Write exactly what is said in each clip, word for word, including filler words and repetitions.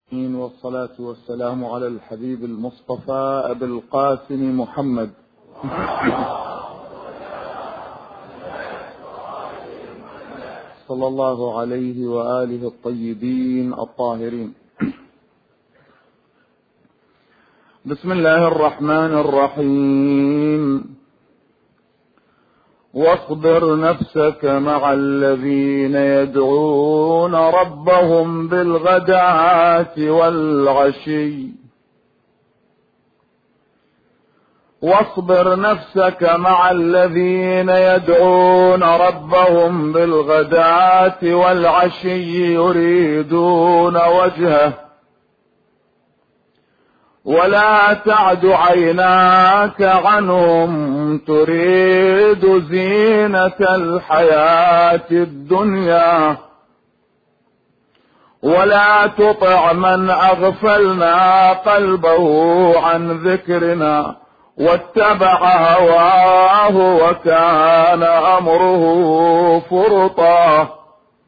والصلاة والسلام على الحبيب المصطفى أبي القاسم محمد صلى الله عليه وآله الطيبين الطاهرين. بسم الله الرحمن الرحيم. واصبر نفسك مع الذين يدعون ربهم بالغداة والعشي واصبر نفسك مع الذين يدعون ربهم بالغداة والعشي يريدون وجهه ولا تعد عيناك عنهم تريد زينة الحياة الدنيا ولا تطع من أغفلنا قلبه عن ذكرنا واتبع هواه وكان أمره فرطا.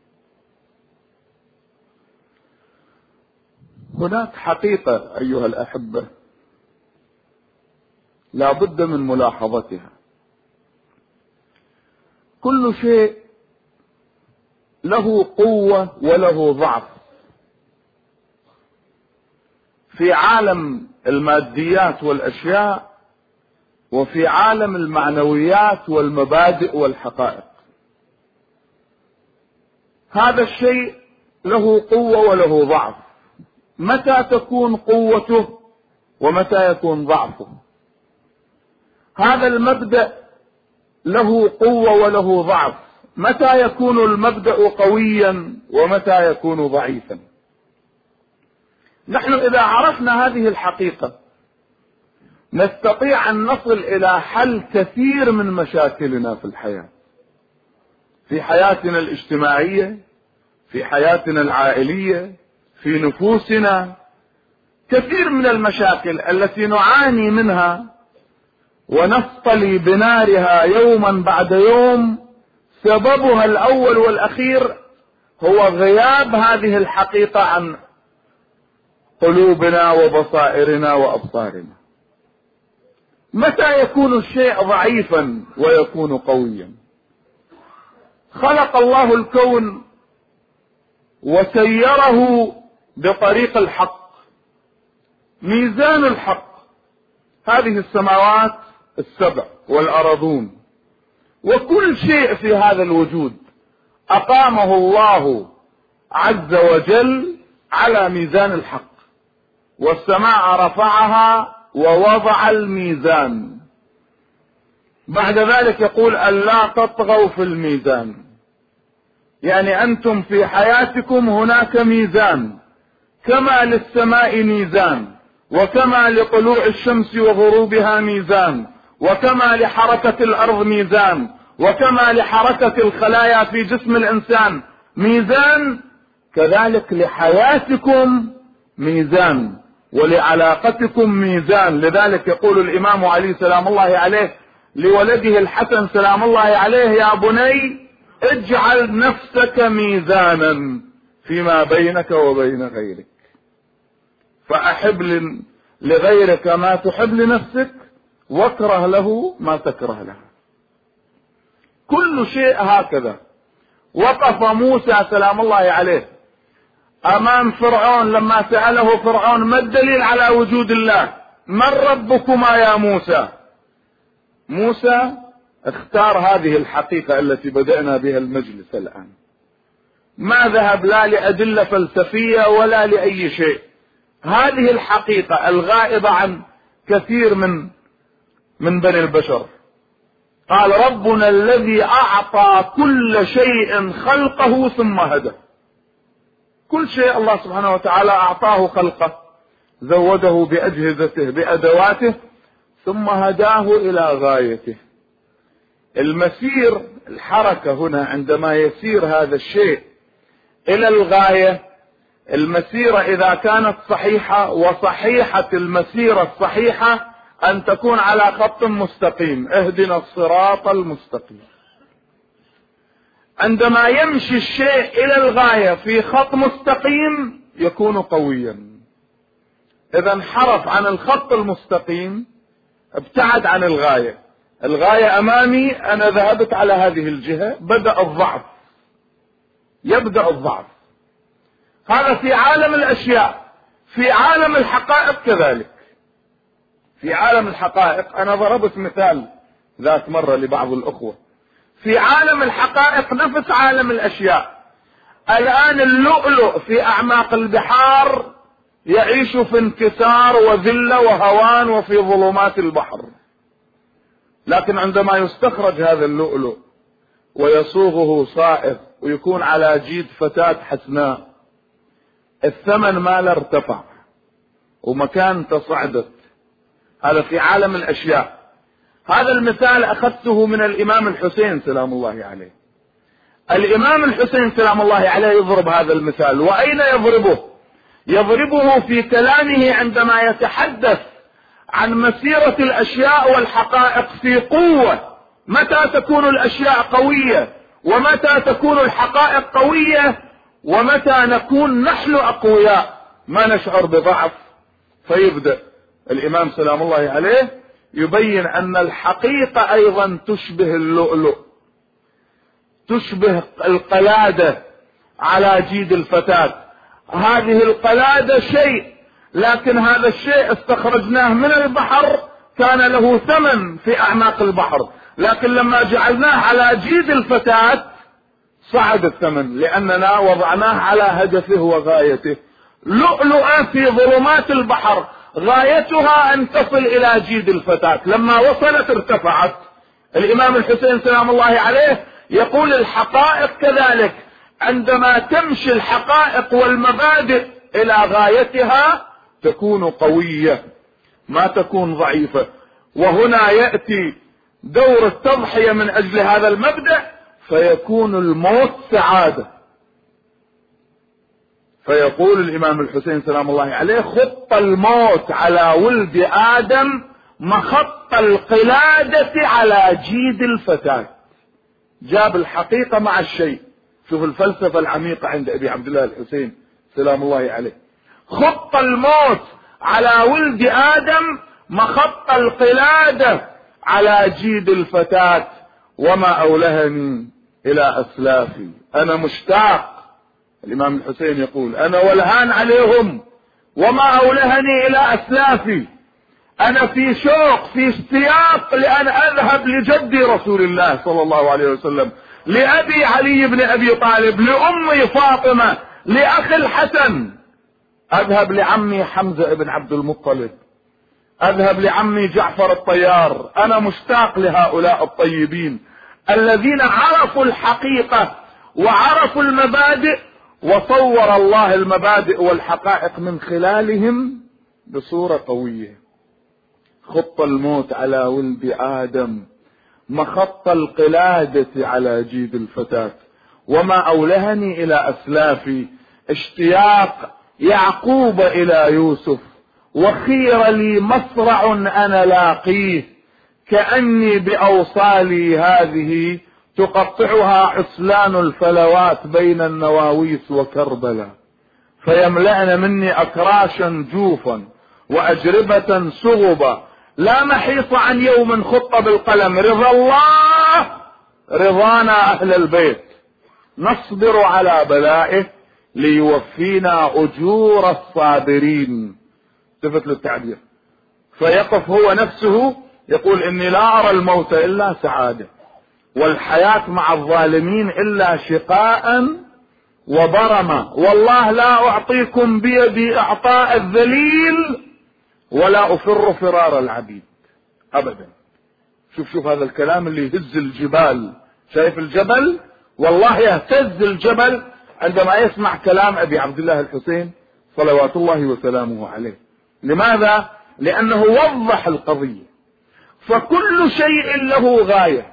هناك حقيقة أيها الأحبة لا بد من ملاحظتها. كل شيء له قوة وله ضعف. في عالم الماديات والأشياء وفي عالم المعنويات والمبادئ والحقائق. هذا الشيء له قوة وله ضعف. متى تكون قوته ومتى يكون ضعفه؟ هذا المبدأ له قوة وله ضعف. متى يكون المبدأ قويا ومتى يكون ضعيفا؟ نحن إذا عرفنا هذه الحقيقة نستطيع أن نصل إلى حل كثير من مشاكلنا في الحياة، في حياتنا الاجتماعية، في حياتنا العائلية، في نفوسنا. كثير من المشاكل التي نعاني منها ونصطلي بنارها يوما بعد يوم سببها الأول والأخير هو غياب هذه الحقيقة عن قلوبنا وبصائرنا وأبصارنا. متى يكون الشيء ضعيفا ويكون قويا؟ خلق الله الكون وسيره بطريق الحق، ميزان الحق. هذه السماوات السبع والأرضون وكل شيء في هذا الوجود أقامه الله عز وجل على ميزان الحق. والسماء رفعها ووضع الميزان. بعد ذلك يقول ألا تطغوا في الميزان، يعني أنتم في حياتكم هناك ميزان، كما للسماء ميزان، وكما لطلوع الشمس وغروبها ميزان، وكما لحركة الأرض ميزان، وكما لحركة الخلايا في جسم الإنسان ميزان، كذلك لحياتكم ميزان ولعلاقتكم ميزان. لذلك يقول الإمام علي سلام الله عليه لولده الحسن سلام الله عليه: يا بني اجعل نفسك ميزانا فيما بينك وبين غيرك، فأحب لغيرك ما تحب لنفسك واكره له ما تكره له. كل شيء هكذا. وقف موسى سلام الله عليه أمام فرعون لما سأله فرعون: ما الدليل على وجود الله؟ من ربكما يا موسى؟ موسى اختار هذه الحقيقة التي بدأنا بها المجلس الآن. ما ذهب لا لأدلة فلسفية ولا لأي شيء. هذه الحقيقة الغائبة عن كثير من من بني البشر. قال: ربنا الذي أعطى كل شيء خلقه ثم هدى. كل شيء الله سبحانه وتعالى أعطاه خلقه، زوده بأجهزته بأدواته، ثم هداه إلى غايته. المسير الحركة هنا عندما يسير هذا الشيء إلى الغاية، المسيرة إذا كانت صحيحة، وصحيحة المسيرة الصحيحة أن تكون على خط مستقيم، اهدنا الصراط المستقيم. عندما يمشي الشيء إلى الغاية في خط مستقيم يكون قويا. إذا انحرف عن الخط المستقيم، ابتعد عن الغاية. الغاية أمامي، أنا ذهبت على هذه الجهة، بدأ الضعف، يبدأ الضعف. هذا في عالم الأشياء. في عالم الحقائق كذلك. في عالم الحقائق أنا ضربت مثال ذات مرة لبعض الأخوة. في عالم الحقائق نفس عالم الأشياء. الآن اللؤلؤ في أعماق البحار يعيش في انكسار وذلة وهوان وفي ظلمات البحر، لكن عندما يستخرج هذا اللؤلؤ ويصوغه صائغ ويكون على جيد فتاة حسناء، الثمن ماله ارتفع ومكان تصعدت. هذا في عالم الأشياء. هذا المثال أخذته من الإمام الحسين سلام الله عليه. الإمام الحسين سلام الله عليه يضرب هذا المثال. وأين يضربه؟ يضربه في كلامه عندما يتحدث عن مسيرة الأشياء والحقائق في قوة. متى تكون الأشياء قوية ومتى تكون الحقائق قوية، ومتى نكون نحن أقوياء ما نشعر بضعف. فيبدأ الإمام سلام الله عليه يبين أن الحقيقة أيضا تشبه اللؤلؤ، تشبه القلادة على جيد الفتاة. هذه القلادة شيء، لكن هذا الشيء استخرجناه من البحر كان له ثمن في أعماق البحر، لكن لما جعلناه على جيد الفتاة صعد الثمن لأننا وضعناه على هدفه وغايته. لؤلؤة في ظلمات البحر غايتها أن تصل إلى جيد الفتاة، لما وصلت ارتفعت. الإمام الحسين سلام الله عليه يقول الحقائق كذلك، عندما تمشي الحقائق والمبادئ إلى غايتها تكون قوية ما تكون ضعيفة. وهنا يأتي دور التضحية من أجل هذا المبدأ، فيكون الموت سعادة. فيقول الإمام الحسين سلام الله عليه: خط الموت على ولد آدم مخط القلادة على جيد الفتاة. جاب الحقيقة مع الشيء. شوف الفلسفة العميقة عند أبي عبد الله الحسين سلام الله عليه. خط الموت على ولد آدم مخط القلادة على جيد الفتاة، وما أولهني إلى أسلافي. أنا مشتاق، الإمام الحسين يقول أنا ولهان عليهم، وما أولهني إلى أسلافي. أنا في شوق، في اشتياق لأن أذهب لجدي رسول الله صلى الله عليه وسلم، لأبي علي بن أبي طالب، لأمي فاطمة، لأخي الحسن، أذهب لعمي حمزة بن عبد المطلب، أذهب لعمي جعفر الطيار. أنا مشتاق لهؤلاء الطيبين الذين عرفوا الحقيقة وعرفوا المبادئ، وصور الله المبادئ والحقائق من خلالهم بصورة قوية. خط الموت على ولد آدم مخط القلادة على جيد الفتاة، وما أولهني إلى أسلافي. اشتياق يعقوب إلى يوسف، وخير لي مصرع أنا لاقيه، كأني بأوصالي هذه تقطعها عسلان الفلوات بين النواويس وكربلاء، فيملأن مني أكراشا جوفا وأجربة سغبا، لا محيص عن يوم خط بالقلم. رضا الله رضانا أهل البيت، نصبر على بلائه ليوفينا أجور الصابرين. صفة للتعبير. فيقف هو نفسه يقول إني لا أرى الموت إلا سعادة، والحياة مع الظالمين إلا شقاء وبرمة، والله لا أعطيكم بيدي إعطاء الذليل ولا أفر فرار العبيد أبدا. شوف شوف هذا الكلام اللي يهز الجبال. شايف الجبل؟ والله يهتز الجبل عندما يسمع كلام أبي عبد الله الحسين صلوات الله وسلامه عليه. لماذا؟ لأنه وضح القضية. فكل شيء له غاية،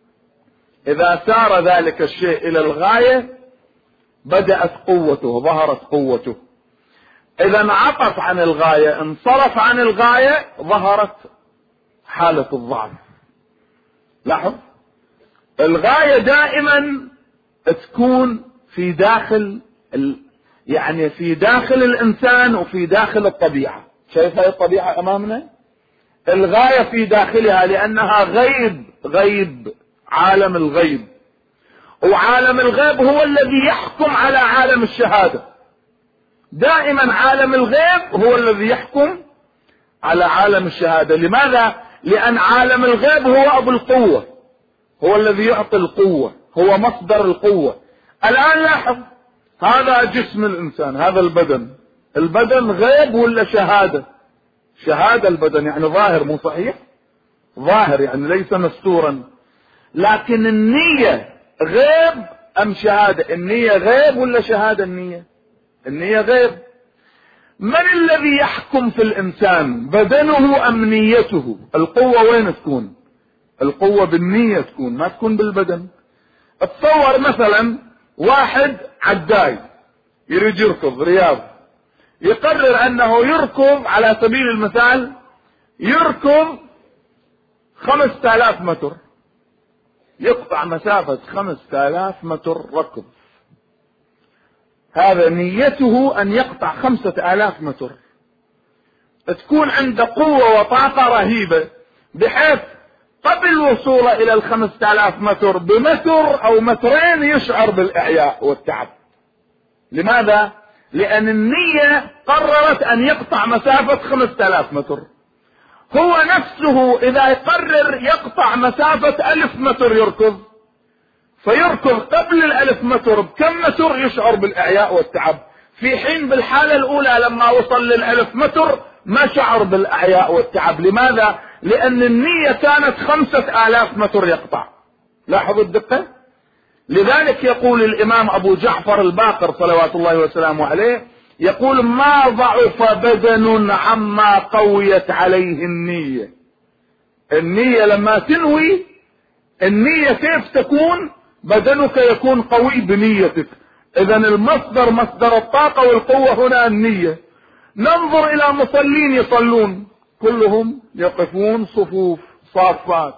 إذا سار ذلك الشيء إلى الغاية بدأت قوته، ظهرت قوته. إذا انعطف عن الغاية، انصرف عن الغاية، ظهرت حالة الضعف. لاحظ، الغاية دائما تكون في داخل ال... يعني في داخل الإنسان وفي داخل الطبيعة. شايف هاي الطبيعة أمامنا؟ الغاية في داخلها، لأنها غيب، غيب عالم الغيب، وعالم الغيب هو الذي يحكم على عالم الشهادة. دائما عالم الغيب هو الذي يحكم على عالم الشهادة. لماذا؟ لأن عالم الغيب هو أبو القوة، هو الذي يعطي القوة، هو مصدر القوة. الآن لاحظ، هذا جسم الإنسان، هذا البدن، البدن غيب ولا شهادة؟ شهادة البدن، يعني ظاهر، مو صحيح؟ ظاهر يعني ليس مستورا. لكن النية غيب أم شهادة؟ النية غيب ولا شهادة؟ النية النية غيب. من الذي يحكم في الإنسان؟ بدنه أم نيته؟ القوة وين تكون؟ القوة بالنية تكون، ما تكون بالبدن. اتصور مثلا واحد عداي يريد يركض رياض، يقرر أنه يركض على سبيل المثال يركض خمسة آلاف متر، يقطع مسافة خمسة آلاف متر ركض. هذا نيته أن يقطع خمسة آلاف متر. تكون عنده قوة وطاقة رهيبة بحيث قبل وصوله إلى الخمسة آلاف متر بمتر أو مترين يشعر بالإعياء والتعب. لماذا؟ لأن النية قررت أن يقطع مسافة خمسة آلاف متر. هو نفسه إذا يقرر يقطع مسافة ألف متر يركض، فيركض قبل الألف متر بكم متر يشعر بالإعياء والتعب، في حين بالحالة الأولى لما وصل للألف متر ما شعر بالإعياء والتعب. لماذا؟ لأن النية كانت خمسة آلاف متر يقطع. لاحظوا الدقة. لذلك يقول الإمام أبو جعفر الباقر صلوات الله وسلامه عليه، يقول: ما ضعف بدن عما قويت عليه النية. النية لما تنوي، النية كيف تكون؟ بدنك يكون قوي بنيتك. إذن المصدر، مصدر الطاقة والقوة هنا النية. ننظر إلى مصلين يصلون كلهم يقفون صفوف صافات،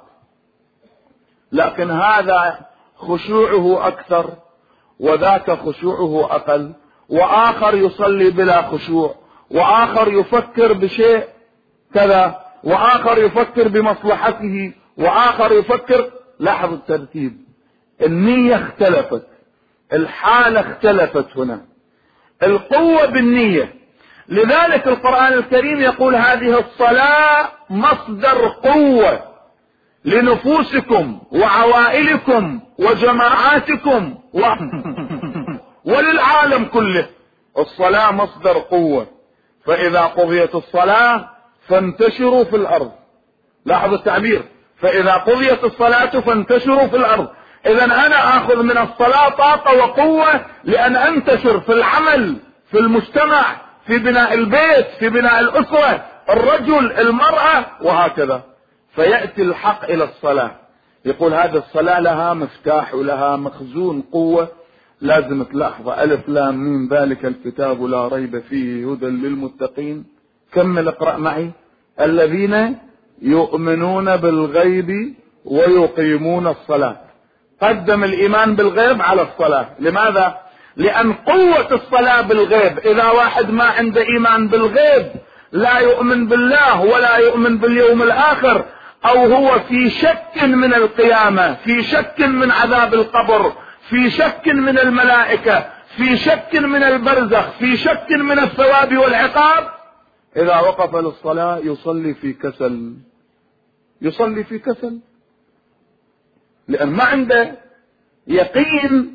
لكن هذا خشوعه أكثر وذاك خشوعه أقل، وآخر يصلي بلا خشوع، وآخر يفكر بشيء كذا، وآخر يفكر بمصلحته، وآخر يفكر. لاحظ الترتيب، النية اختلفت، الحالة اختلفت هنا، القوة بالنية. لذلك القرآن الكريم يقول: هذه الصلاة مصدر قوة لنفوسكم وعوائلكم وجماعاتكم و... وللعالم كله. الصلاة مصدر قوة، فإذا قضيت الصلاة فانتشروا في الأرض. لاحظ التعبير، فإذا قضيت الصلاة فانتشروا في الأرض. إذا أنا آخذ من الصلاة طاقة وقوة لأن أنتشر في العمل، في المجتمع، في بناء البيت، في بناء الأسرة، الرجل، المرأة، وهكذا. فيأتي الحق إلى الصلاة، يقول هذه الصلاة لها مفتاح ولها مخزون قوة. لازم تلاحظ: ألف لام ميم ذلك الكتاب لا ريب فيه هدى للمتقين. كمل اقرأ معي: الذين يؤمنون بالغيب ويقيمون الصلاة. قدم الإيمان بالغيب على الصلاة. لماذا؟ لأن قوة الصلاة بالغيب. إذا واحد ما عنده إيمان بالغيب، لا يؤمن بالله ولا يؤمن باليوم الآخر، أو هو في شك من القيامة، في شك من عذاب القبر، في شك من الملائكة، في شك من البرزخ، في شك من الثواب والعقاب، إذا وقف للصلاة يصلي في كسل، يصلي في كسل، لأن ما عنده يقين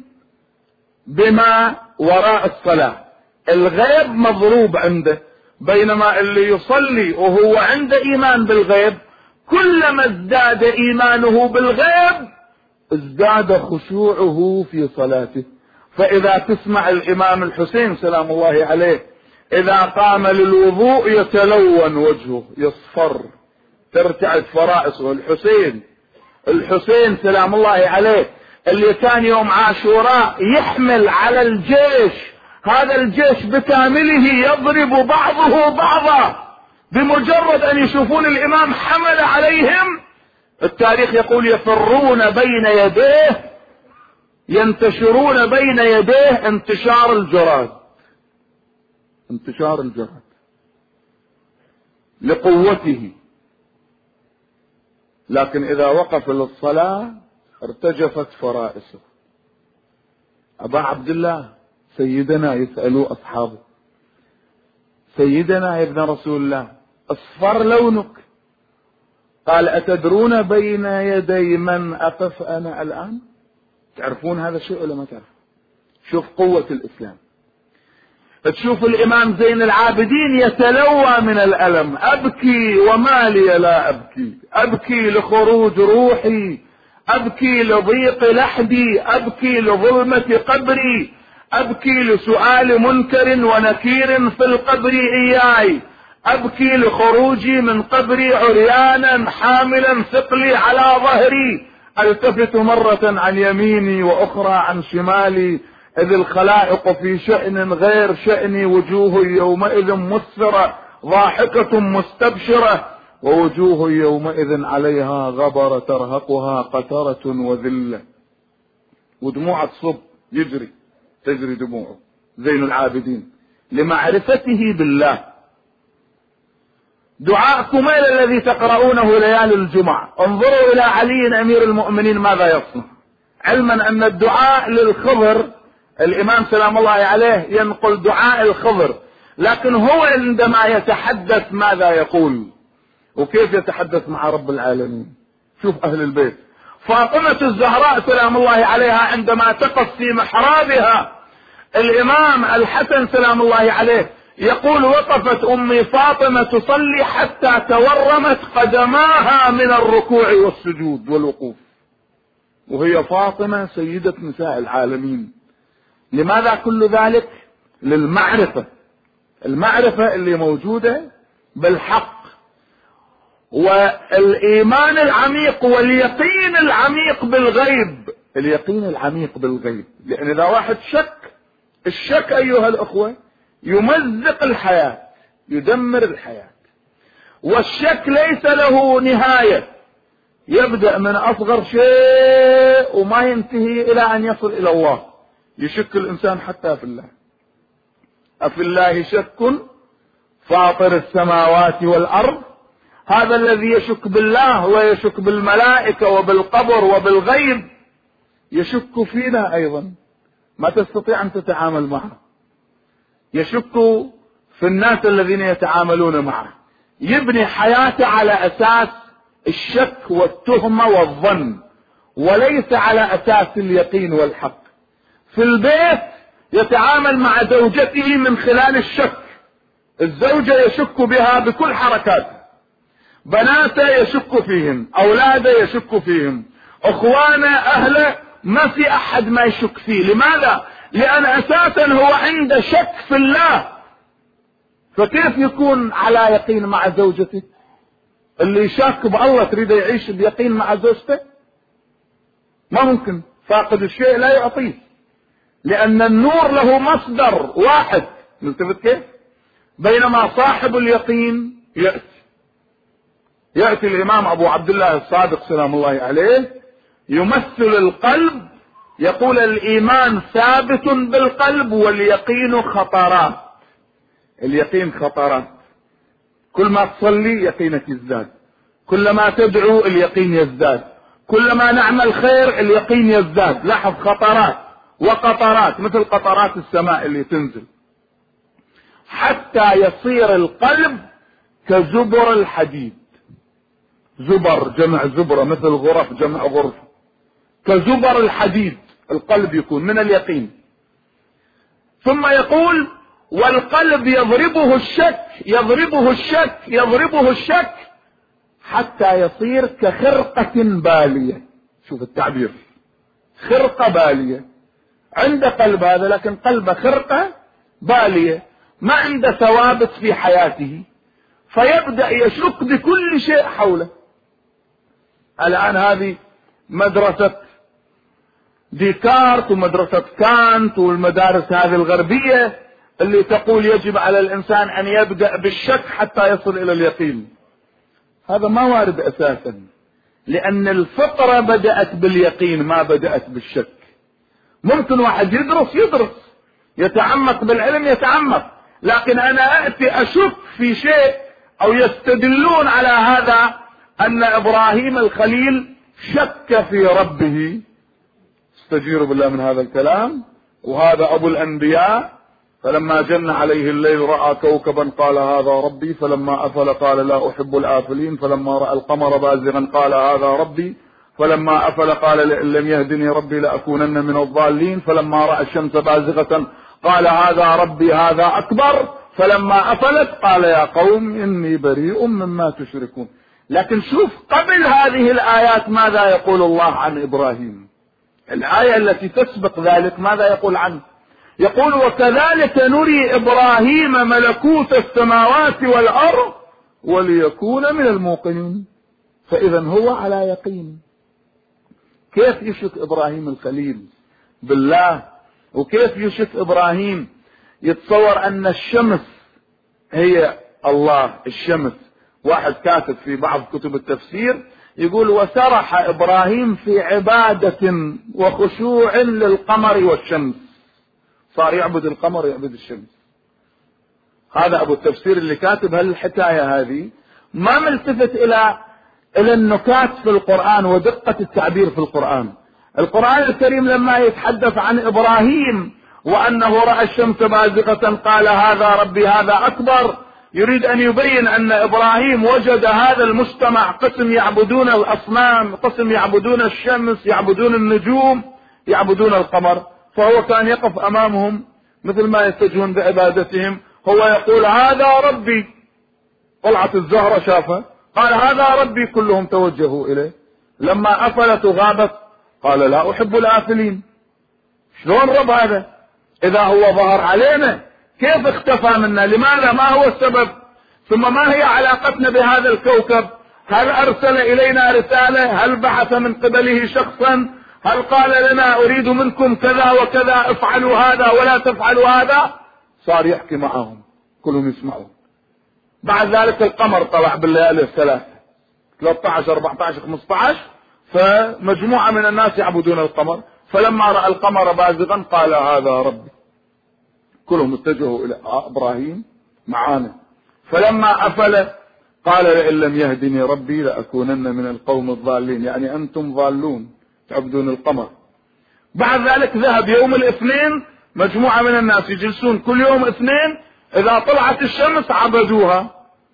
بما وراء الصلاة. الغيب مضروب عنده، بينما اللي يصلي وهو عنده إيمان بالغيب، كلما ازداد إيمانه بالغيب ازداد خشوعه في صلاته. فإذا تسمع الإمام الحسين سلام الله عليه إذا قام للوضوء يتلون وجهه، يصفر، ترتعد فرائصه. الحسين الحسين سلام الله عليه اللي كان يوم عاشوراء يحمل على الجيش، هذا الجيش بكامله يضرب بعضه بعضا، بمجرد أن يشوفون الإمام حمل عليهم، التاريخ يقول يفرون بين يديه، ينتشرون بين يديه انتشار الجراد. انتشار الجراد لقوته، لكن إذا وقف للصلاة ارتجفت فرائسه. أبا عبد الله سيدنا يسألوا أصحابه: سيدنا يا ابن رسول الله اصفر لونك. قال: أتدرون بين يدي من أقف أنا الآن؟ تعرفون هذا الشيء ولا ما تعرف؟ شوف قوة الإسلام. تشوف الإمام زين العابدين يتلوى من الألم: أبكي وما لي لا أبكي، أبكي لخروج روحي، أبكي لضيق لحدي، أبكي لظلمة قبري، أبكي لسؤال منكر ونكير في القبر إياي، أبكي لخروجي من قبري عريانا حاملا ثقلي على ظهري، التفت مرة عن يميني وأخرى عن شمالي، إذ الخلائق في شأن غير شأني، وجوه يومئذ مسفرة ضاحكة مستبشرة، ووجوه يومئذ عليها غبر ترهقها قترة وذلة. ودموع تصب، يجري تجري دموعه زين العابدين لمعرفته بالله. دعاء كميل الذي تقرؤونه ليالي الجمعة، انظروا إلى علي أمير المؤمنين ماذا يصنع، علما أن الدعاء للخضر الإمام سلام الله عليه ينقل دعاء الخضر، لكن هو عندما يتحدث ماذا يقول وكيف يتحدث مع رب العالمين. شوف أهل البيت. فاطمة الزهراء سلام الله عليها عندما تقف في محرابها الإمام الحسن سلام الله عليه يقول: وقفت أمي فاطمة تصلي حتى تورمت قدماها من الركوع والسجود والوقوف، وهي فاطمة سيدة نساء العالمين. لماذا كل ذلك؟ للمعرفة، المعرفة اللي موجودة بالحق والإيمان العميق واليقين العميق بالغيب. اليقين العميق بالغيب، لأن إذا واحد شك، الشك أيها الأخوة يمزق الحياة، يدمر الحياة. والشك ليس له نهاية، يبدأ من أصغر شيء وما ينتهي إلى أن يصل إلى الله. يشك الإنسان حتى في الله. أفي الله شك فاطر السماوات والأرض، هذا الذي يشك بالله ويشك بالملائكة وبالقبر وبالغيب يشك فينا أيضا، ما تستطيع أن تتعامل معه. يشك في الناس الذين يتعاملون معه، يبني حياته على أساس الشك والتهمة والظن، وليس على أساس اليقين والحق. في البيت يتعامل مع زوجته من خلال الشك، الزوجة يشك بها بكل حركاته، بناته يشك فيهم، أولاده يشك فيهم، أخوانه أهله، ما في أحد ما يشك فيه. لماذا؟ لأن أساسا هو عنده شك في الله. فكيف يكون على يقين مع زوجته؟ اللي يشك بالله تريد يعيش بيقين مع زوجته؟ ما ممكن. فاقد الشيء لا يعطيه، لأن النور له مصدر واحد. نلتفت كيف؟ بينما صاحب اليقين يأتي يأتي الإمام أبو عبد الله الصادق سلام الله عليه يمثل القلب، يقول: الإيمان ثابت بالقلب واليقين خطرات. اليقين خطرات، كل ما تصلي يقينك يزداد، كلما تدعو اليقين يزداد، كلما نعمل خير اليقين يزداد. لاحظ، خطرات وقطرات، مثل قطرات السماء اللي تنزل، حتى يصير القلب كزبر الحديد. زبر جمع زبرة، مثل غرف جمع غرفة. كزبر الحديد القلب يكون من اليقين. ثم يقول: والقلب يضربه الشك يضربه الشك يضربه الشك حتى يصير كخرقة بالية. شوف التعبير، خرقة بالية. عنده قلب هذا، لكن قلبه خرقة بالية، ما عنده ثوابت في حياته، فيبدأ يشك بكل شيء حوله. الآن هذه مدرسة ديكارت ومدرسة كانت والمدارس هذه الغربية اللي تقول يجب على الإنسان أن يبدأ بالشك حتى يصل إلى اليقين. هذا ما وارد أساسا، لأن الفطرة بدأت باليقين ما بدأت بالشك. ممكن واحد يدرس يدرس يتعمق بالعلم يتعمق، لكن أنا أأتي أشك في شيء أو يستدلون على هذا أن إبراهيم الخليل شك في ربه. استجيروا بالله من هذا الكلام. وهذا أبو الأنبياء، فلما جن عليه الليل رأى كوكبا قال هذا ربي، فلما أفل قال لا أحب الآفلين، فلما رأى القمر بازغا قال هذا ربي، فلما أفل قال لئن لم يهدني ربي لأكونن من الضالين، فلما رأى الشمس بازغة قال هذا ربي هذا أكبر، فلما أفلت قال يا قوم إني بريء مما تشركون. لكن شوف قبل هذه الآيات ماذا يقول الله عن إبراهيم. الآية التي تسبق ذلك ماذا يقول عنه؟ يقول وكذلك نري إبراهيم ملكوت السماوات والأرض وليكون من الموقنين. فإذا هو على يقين. كيف يشك إبراهيم الخليل بالله؟ وكيف يشك إبراهيم يتصور أن الشمس هي الله؟ الشمس، واحد كاتب في بعض كتب التفسير يقول وسرح إبراهيم في عبادة وخشوع للقمر والشمس، صار يعبد القمر يعبد الشمس. هذا أبو التفسير اللي كاتب هالحكاية هذه، ما ملتفت إلى إلى النكات في القرآن ودقة التعبير في القرآن. القرآن الكريم لما يتحدث عن إبراهيم وأنه رأى الشمس بازغة قال هذا ربي هذا أكبر، يريد أن يبين أن إبراهيم وجد هذا المجتمع قسم يعبدون الأصنام، قسم يعبدون الشمس، يعبدون النجوم، يعبدون القمر، فهو كان يقف أمامهم مثل ما يتجهون بعبادتهم، هو يقول هذا ربي. طلعت الزهرة شافه قال هذا ربي، كلهم توجهوا إليه. لما أفلت وغابت قال لا أحب الآفلين. شلون رب هذا إذا هو ظهر علينا؟ كيف اختفى منا؟ لماذا؟ ما هو السبب؟ ثم ما هي علاقتنا بهذا الكوكب؟ هل أرسل إلينا رسالة؟ هل بعث من قبله شخصا؟ هل قال لنا أريد منكم كذا وكذا افعلوا هذا ولا تفعلوا هذا؟ صار يحكي معهم كلهم يسمعون. بعد ذلك القمر طلع بالليالي الثلاثة ثلاثة عشر أربعة عشر خمسة عشر، فمجموعة من الناس يعبدون القمر، فلما رأى القمر بازغا قال هذا ربي، كلهم اتجهوا إلى إبراهيم معانا. فلما أفل قال لئن لم يهدني ربي لأكونن من القوم الضالين، يعني أنتم ضالون تعبدون القمر. بعد ذلك ذهب يوم الاثنين، مجموعة من الناس يجلسون كل يوم اثنين، إذا طلعت الشمس عبدوها،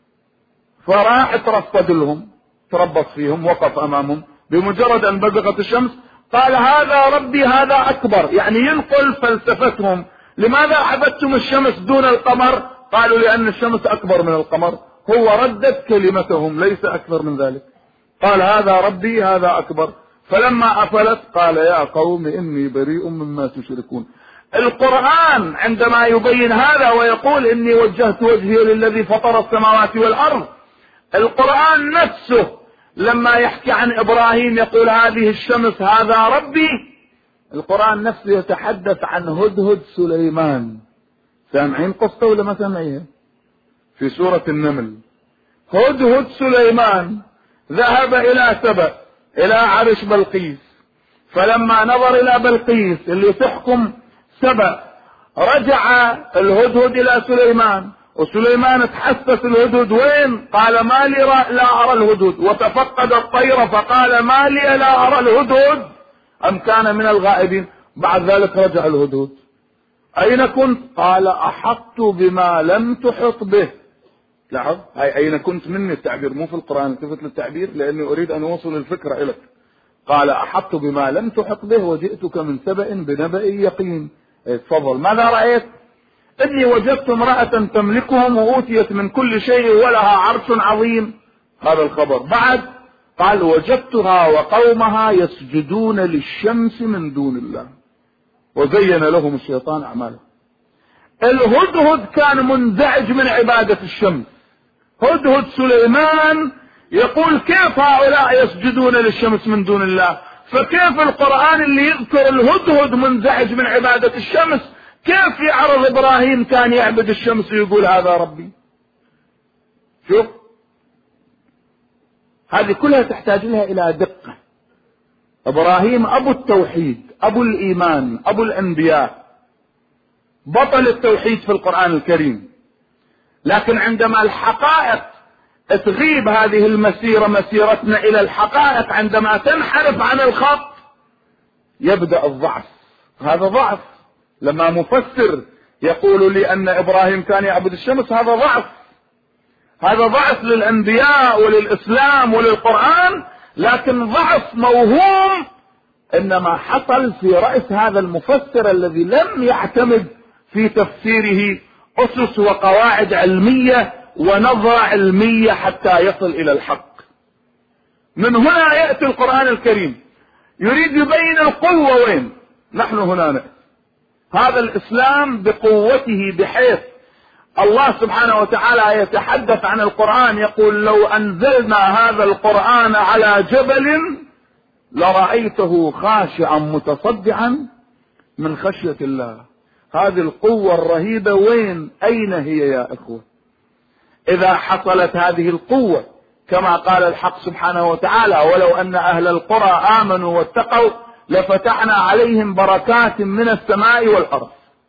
فراح ترصد لهم، تربص فيهم، وقف أمامهم، بمجرد أن بزغت الشمس قال هذا ربي هذا أكبر، يعني ينقل فلسفتهم. لماذا عبدتم الشمس دون القمر؟ قالوا لأن الشمس أكبر من القمر. هو ردد كلمتهم ليس أكثر من ذلك، قال هذا ربي هذا أكبر. فلما أفلت قال يا قوم إني بريء مما تشركون. القرآن عندما يبين هذا ويقول إني وجهت وجهي للذي فطر السماوات والأرض، القرآن نفسه لما يحكي عن إبراهيم يقول هذه الشمس هذا ربي، القرآن نفسه يتحدث عن هدهد سليمان. سامعين قصته ولا ما سامعيها؟ في سورة النمل. هدهد سليمان ذهب إلى سبأ إلى عرش بلقيس، فلما نظر إلى بلقيس اللي تحكم سبأ رجع الهدهد إلى سليمان، وسليمان تحسس الهدهد وين؟ قال ما لي لا أرى الهدهد، وتفقد الطير فقال ما لي لا أرى الهدهد أم كان من الغائبين. بعد ذلك رجع الهدهد أين كنت؟ قال أحطت بما لم تحط به. لاحظ هاي أين كنت مني التعبير، مو في القرآن، التفت للتعبير لأني أريد أن أوصل الفكرة إليك. قال أحطت بما لم تحط به وجئتك من سبأ بنبأ يقين. تفضل ماذا رأيت؟ إني وجدت امرأة تملكهم وأوتيت من كل شيء ولها عرش عظيم. هذا الخبر. بعد قال وجدتها وقومها يسجدون للشمس من دون الله وزين لهم الشيطان أعمالهم. الهدهد كان منزعج من عبادة الشمس. هدهد سليمان يقول كيف هؤلاء يسجدون للشمس من دون الله؟ فكيف القرآن اللي يذكر الهدهد منزعج من عبادة الشمس كيف يعرض إبراهيم كان يعبد الشمس ويقول هذا ربي؟ شوف هذه كلها تحتاج لها إلى دقة. إبراهيم أبو التوحيد، أبو الإيمان، أبو الأنبياء، بطل التوحيد في القرآن الكريم. لكن عندما الحقائق تغيب هذه المسيرة، مسيرتنا إلى الحقائق، عندما تنحرف عن الخط يبدأ الضعف. هذا ضعف. لما مفسر يقول لي أن إبراهيم كان يعبد الشمس، هذا ضعف. هذا ضعف للأنبياء وللإسلام وللقرآن، لكن ضعف موهوم إنما حصل في رأس هذا المفسر الذي لم يعتمد في تفسيره أسس وقواعد علمية ونظرة علمية حتى يصل إلى الحق. من هنا يأتي القرآن الكريم يريد يبين القوة وين. نحن هنا نأتي. هذا الإسلام بقوته، بحيث الله سبحانه وتعالى يتحدث عن القرآن يقول لو أنزلنا هذا القرآن على جبل لرأيته خاشعا متصدعا من خشية الله. هذه القوة الرهيبة وين؟ أين هي يا إخوة؟ إذا حصلت هذه القوة كما قال الحق سبحانه وتعالى ولو أن أهل القرى آمنوا واتقوا لفتحنا عليهم بركات من السماء والأرض.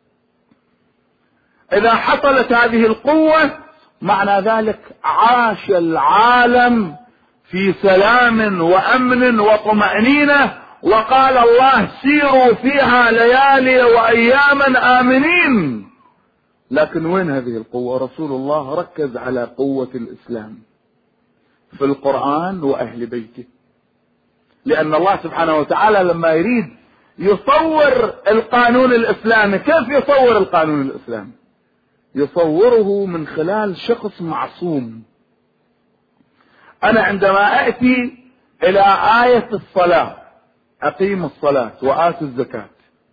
إذا حصلت هذه القوة معنى ذلك عاش العالم في سلام وأمن وطمأنينة، وقال الله سيروا فيها ليالي وأياما آمنين. لكن وين هذه القوة؟ رسول الله ركز على قوة الإسلام في القرآن وأهل بيته، لأن الله سبحانه وتعالى لما يريد يصور القانون الإسلامي، كيف يصور القانون الإسلامي؟ يصوره من خلال شخص معصوم. أنا عندما أأتي إلى آية الصلاة، أقيم الصلاة وآتوا الزكاة،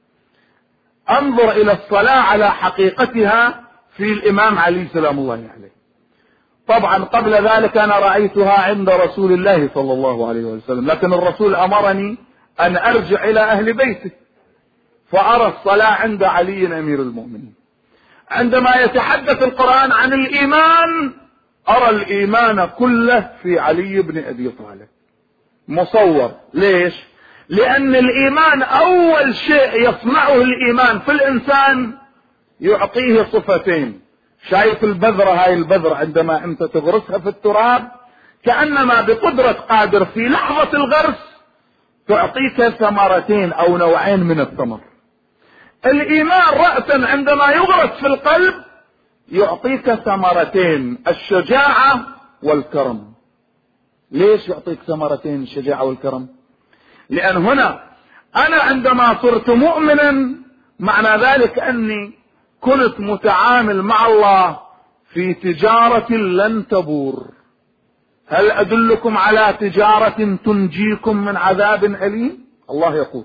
أنظر إلى الصلاة على حقيقتها في الإمام علي سلام الله عليه. طبعا قبل ذلك أنا رأيتها عند رسول الله صلى الله عليه وسلم، لكن الرسول أمرني أن أرجع إلى أهل بيته فأرى الصلاة عند علي أمير المؤمنين. عندما يتحدث القرآن عن الإيمان أرى الإيمان كله في علي بن أبي طالب مصور. ليش؟ لأن الإيمان أول شيء يصنعه الإيمان في الإنسان يعطيه صفتين. شايف البذرة؟ هاي البذرة عندما أنت تغرسها في التراب كأنما بقدرة قادر في لحظة الغرس تعطيك ثمرتين أو نوعين من الثمر. الإيمان رأسا عندما يغرس في القلب يعطيك ثمرتين، الشجاعة والكرم. ليش يعطيك ثمرتين الشجاعة والكرم؟ لأن هنا أنا عندما صرت مؤمنا معنى ذلك أني كنت متعامل مع الله في تجارة لن تبور. هل أدلكم على تجارة تنجيكم من عذاب أليم؟ الله يقول.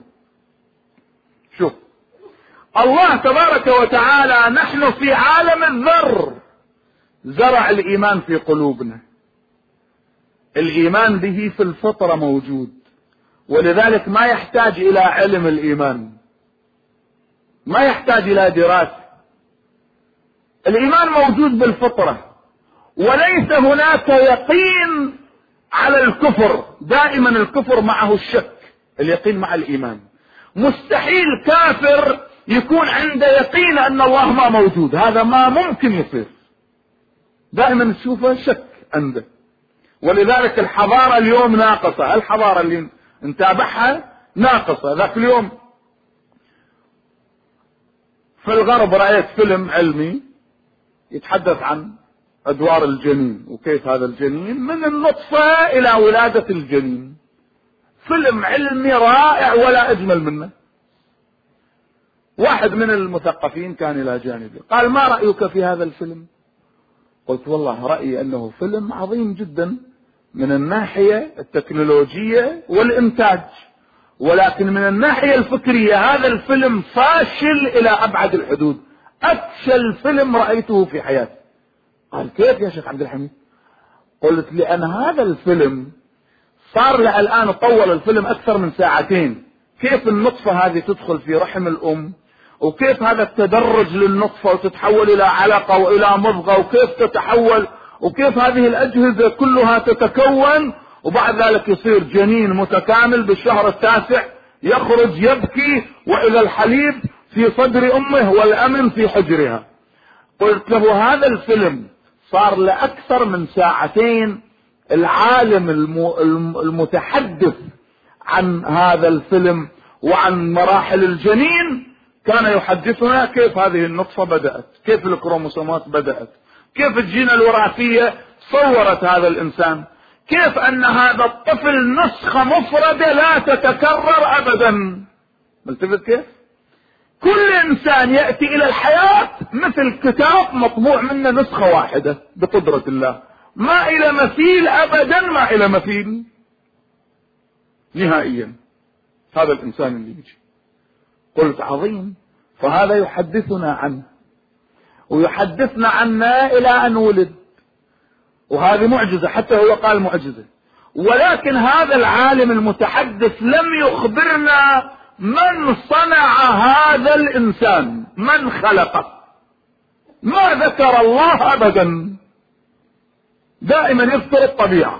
شوف الله تبارك وتعالى نحن في عالم الذر زرع الإيمان في قلوبنا. الإيمان به في الفطرة موجود، ولذلك ما يحتاج إلى علم الإيمان، ما يحتاج إلى دراسة. الإيمان موجود بالفطرة، وليس هناك يقين على الكفر. دائما الكفر معه الشك، اليقين مع الإيمان. مستحيل كافر يكون عنده يقين أن الله ما موجود، هذا ما ممكن يصير. دائما تشوفه شك عنده. ولذلك الحضارة اليوم ناقصة، الحضارة اللي نتابعها ناقصة. ذاك اليوم في الغرب رأيت فيلم علمي يتحدث عن أدوار الجنين وكيف هذا الجنين من النطفة إلى ولادة الجنين. فيلم علمي رائع ولا أجمل منه. واحد من المثقفين كان إلى جانبي قال ما رأيك في هذا الفيلم؟ قلت والله رأيي أنه فيلم عظيم جدا من الناحية التكنولوجية والإنتاج، ولكن من الناحية الفكرية هذا الفيلم فاشل إلى أبعد الحدود، أفشل فيلم رأيته في حياتي. قال كيف يا شيخ عبد الحميد؟ قلت لأن هذا الفيلم صار له الآن طول الفيلم أكثر من ساعتين، كيف النطفة هذه تدخل في رحم الأم، وكيف هذا التدرج للنطفة وتتحول إلى علقة وإلى مضغة، وكيف تتحول، وكيف هذه الأجهزة كلها تتكون، وبعد ذلك يصير جنين متكامل بالشهر التاسع يخرج يبكي وإلى الحليب في صدر أمه والأمن في حجرها. قلت له هذا الفيلم صار لأكثر من ساعتين العالم المتحدث عن هذا الفيلم وعن مراحل الجنين كان يحدثنا كيف هذه النطفة بدأت، كيف الكروموسومات بدأت، كيف الجينة الوراثية صورت هذا الإنسان، كيف أن هذا الطفل نسخة مفردة لا تتكرر أبدا. ملتفت كيف؟ كل إنسان يأتي إلى الحياة مثل كتاب مطبوع منه نسخة واحدة بقدرة الله، ما إلى مثيل أبدا، ما إلى مثيل نهائيا. هذا الإنسان اللي يجي. قلت عظيم. فهذا يحدثنا عنه ويحدثنا عنا إلى أن ولد، وهذه معجزة، حتى هو قال معجزة. ولكن هذا العالم المتحدث لم يخبرنا من صنع هذا الإنسان، من خلقه، ما ذكر الله أبدا، دائما يذكر الطبيعة.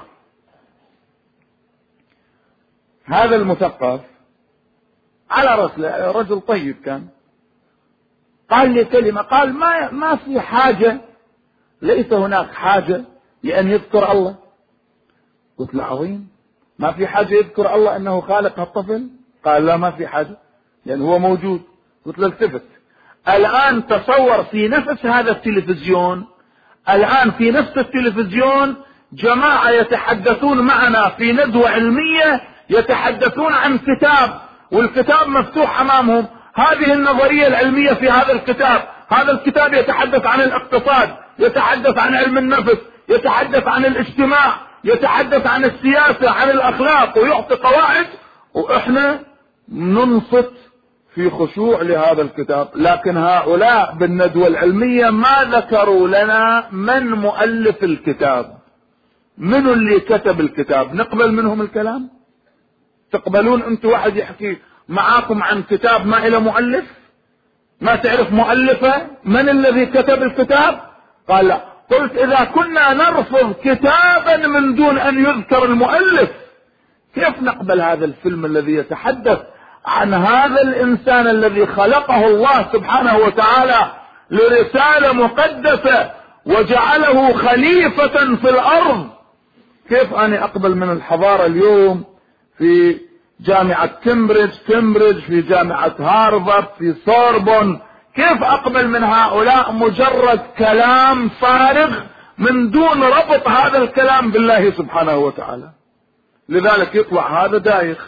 هذا المثقف على رسله رجل طيب كان، قال لي كلمة، قال ما ما في حاجة، ليس هناك حاجة لأن يذكر الله. قلت له عظيم، ما في حاجة يذكر الله أنه خالق الطفل؟ قال لا ما في حاجة لأن هو موجود. قلت له التفت، الآن تصور في نفس هذا التلفزيون، الآن في نفس التلفزيون جماعة يتحدثون معنا في ندوة علمية، يتحدثون عن كتاب، والكتاب مفتوح أمامهم، هذه النظرية العلمية في هذا الكتاب، هذا الكتاب يتحدث عن الاقتصاد، يتحدث عن علم النفس، يتحدث عن الاجتماع، يتحدث عن السياسة، عن الأخلاق، ويعطي قواعد، وإحنا ننصت في خشوع لهذا الكتاب. لكن هؤلاء بالندوة العلمية ما ذكروا لنا من مؤلف الكتاب، من اللي كتب الكتاب. نقبل منهم الكلام؟ تقبلون أنتم واحد يحكي معاكم عن كتاب ما إلى مؤلف، ما تعرف مؤلفه، من الذي كتب الكتاب؟ قال لا. قلت إذا كنا نرفض كتابا من دون أن يذكر المؤلف، كيف نقبل هذا الفيلم الذي يتحدث عن هذا الإنسان الذي خلقه الله سبحانه وتعالى لرسالة مقدسة وجعله خليفة في الأرض؟ كيف أنا أقبل من الحضارة اليوم في جامعة كامبريدج كامبريدج في جامعة هارفارد في سوربون، كيف أقبل من هؤلاء مجرد كلام فارغ من دون ربط هذا الكلام بالله سبحانه وتعالى؟ لذلك يطلع هذا دايخ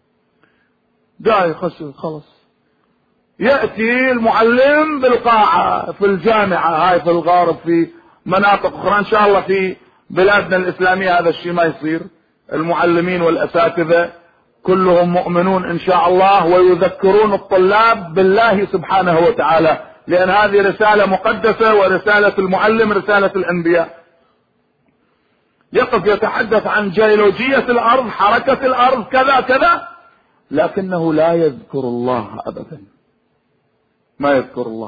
دايخ خلص. يأتي المعلم بالقاعة في الجامعة هاي في الغرب، في مناطق أخرى، إن شاء الله في بلادنا الإسلامية هذا الشيء ما يصير. المعلمين والأساتذة كلهم مؤمنون إن شاء الله، ويذكرون الطلاب بالله سبحانه وتعالى، لأن هذه رسالة مقدسة، ورسالة المعلم رسالة الأنبياء. يقف يتحدث عن جيولوجية الأرض، حركة الأرض، كذا كذا، لكنه لا يذكر الله أبدا، ما يذكر الله.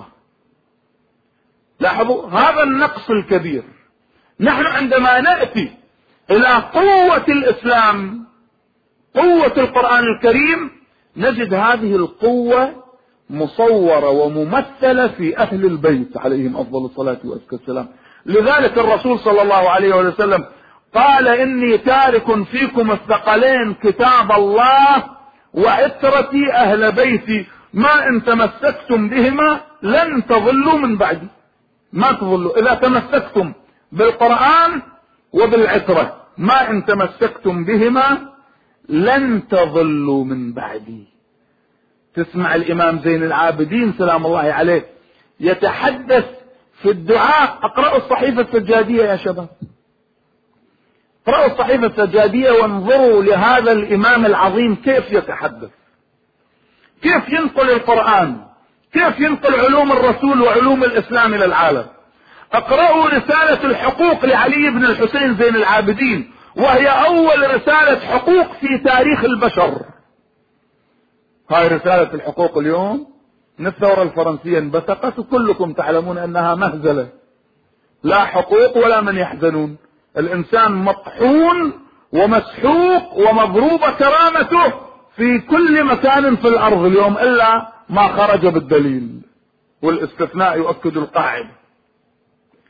لاحظوا هذا النقص الكبير. نحن عندما نأتي إلى قوة الإسلام، قوة القرآن الكريم، نجد هذه القوة مصورة وممثلة في أهل البيت عليهم أفضل الصلاة والسلام. لذلك الرسول صلى الله عليه وسلم قال إني تارك فيكم الثقلين، كتاب الله وعترتي أهل بيتي، ما إن تمسكتم بهما لن تضلوا من بعدي. ما تضلوا إذا تمسكتم بالقرآن وبالعترة، ما إن تمسكتم بهما لن تضلوا من بعدي. تسمع الإمام زين العابدين سلام الله عليه يتحدث في الدعاء. اقرأوا الصحيفة السجادية يا شباب، اقرأوا الصحيفة السجادية وانظروا لهذا الإمام العظيم كيف يتحدث، كيف ينقل القرآن، كيف ينقل علوم الرسول وعلوم الإسلام إلى العالم. اقرأوا رسالة الحقوق لعلي بن الحسين زين العابدين، وهي أول رسالة حقوق في تاريخ البشر. هاي رسالة الحقوق اليوم من الثورة الفرنسية انبثقت، وكلكم تعلمون أنها مهزلة، لا حقوق ولا من يحزنون. الإنسان مطحون ومسحوق ومضروبة كرامته في كل مكان في الأرض اليوم، إلا ما خرج بالدليل، والاستثناء يؤكد القاعدة.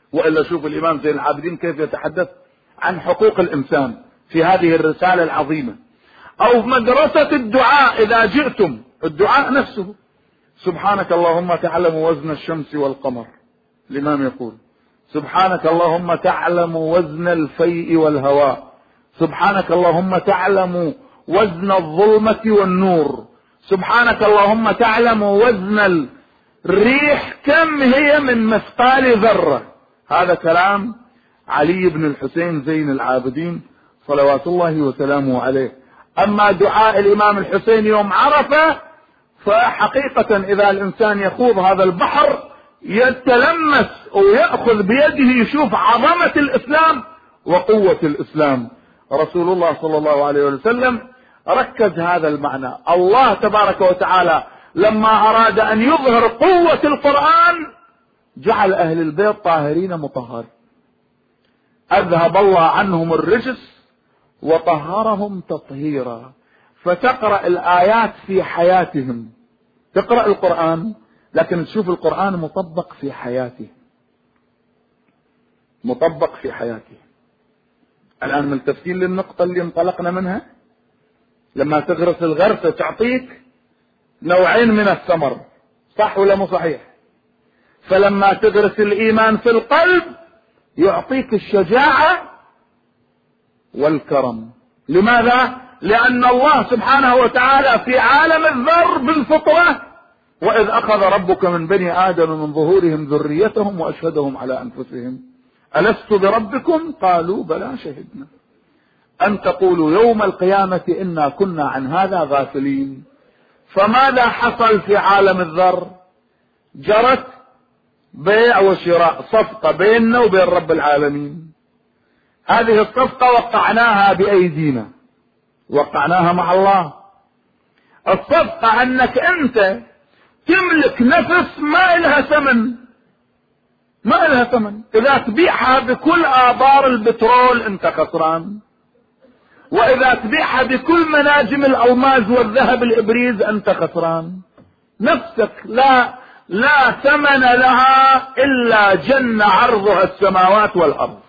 وإلا شوف الإمام زين العابدين كيف يتحدث عن حقوق الإنسان في هذه الرسالة العظيمة. أو مدرسة الدعاء، إذا جئتم الدعاء نفسه، سبحانك اللهم تعلم وزن الشمس والقمر، الإمام يقول سبحانك اللهم تعلم وزن الفيء والهواء، سبحانك اللهم تعلم وزن الظلمة والنور، سبحانك اللهم تعلم وزن الريح كم هي من مثقال ذرة. هذا كلام علي بن الحسين زين العابدين صلوات الله وسلامه عليه. أما دعاء الإمام الحسين يوم عرفة فحقيقة إذا الإنسان يخوض هذا البحر يتلمس ويأخذ بيده يشوف عظمة الإسلام وقوة الإسلام. رسول الله صلى الله عليه وسلم ركز هذا المعنى. الله تبارك وتعالى لما أراد أن يظهر قوة القرآن جعل أهل البيت طاهرين مطهرين، أذهب الله عنهم الرجس وطهرهم تطهيرا. فتقرأ الآيات في حياتهم، تقرأ القرآن لكن تشوف القرآن مطبق في حياته، مطبق في حياته. الآن ملتفتين للنقطة اللي انطلقنا منها، لما تغرس الغرسة تعطيك نوعين من الثمر، صح ولا مو صحيح؟ فلما تغرس الإيمان في القلب يعطيك الشجاعة والكرم. لماذا؟ لأن الله سبحانه وتعالى في عالم الذر بالفطرة، وإذ أخذ ربك من بني آدم من ظهورهم ذريتهم وأشهدهم على أنفسهم ألست بربكم قالوا بلى شهدنا أن تقولوا يوم القيامة إنا كنا عن هذا غافلين. فماذا حصل في عالم الذر؟ جرت بيع وشراء، صفقة بيننا وبين رب العالمين. هذه الصفقة وقعناها بأيدينا، وقعناها مع الله. الصفقة أنك أنت تملك نفس ما إلها ثمن، ما إلها ثمن. إذا تبيعها بكل آبار البترول أنت خسران، وإذا تبيعها بكل مناجم الألماس والذهب الإبريز أنت خسران. نفسك لا لا ثمن لها إلا جنة عرضها السماوات والأرض.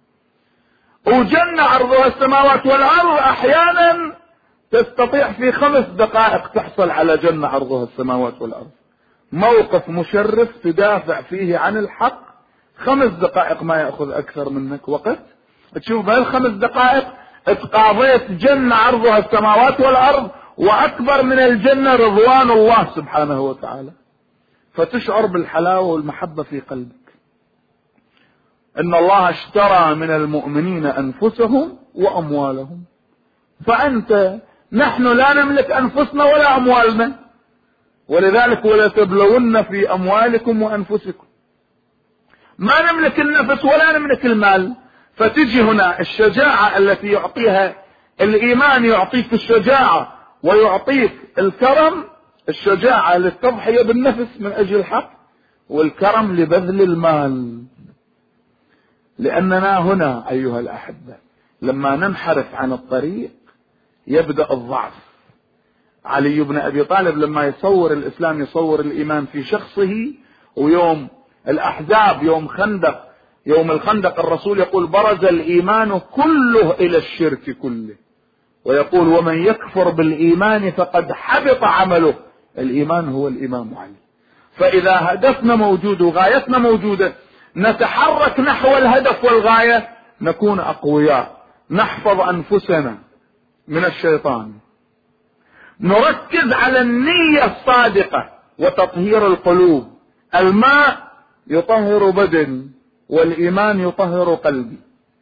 وجنة عرضها السماوات والأرض أحيانا تستطيع في خمس دقائق تحصل على جنة عرضها السماوات والأرض. موقف مشرف تدافع فيه عن الحق، خمس دقائق ما يأخذ أكثر منك وقت. تشوف بهالخمس دقائق اتقاضيت جنة عرضها السماوات والأرض، وأكبر من الجنة رضوان الله سبحانه وتعالى. فتشعر بالحلاوة والمحبة في قلبك. إن الله اشترى من المؤمنين أنفسهم وأموالهم. فأنت نحن لا نملك أنفسنا ولا أموالنا، ولذلك ولا تبلون في أموالكم وأنفسكم. ما نملك النفس ولا نملك المال. فتجي هنا الشجاعة التي يعطيها الإيمان، يعطيك الشجاعة ويعطيك الكرم. الشجاعة للتضحية بالنفس من أجل الحق، والكرم لبذل المال. لأننا هنا أيها الأحبة لما ننحرف عن الطريق يبدأ الضعف. علي بن أبي طالب لما يصور الإسلام يصور الإيمان في شخصه. ويوم الأحزاب يوم خندق يوم الخندق الرسول يقول برز الإيمان كله إلى الشرك كله، ويقول ومن يكفر بالإيمان فقد حبط عمله. الإيمان هو الإمام علي. فإذا هدفنا موجود وغايتنا موجودة نتحرك نحو الهدف والغاية، نكون أقوياء، نحفظ أنفسنا من الشيطان، نركز على النية الصادقة وتطهير القلوب. الماء يطهر بدن، والإيمان يطهر قلبي.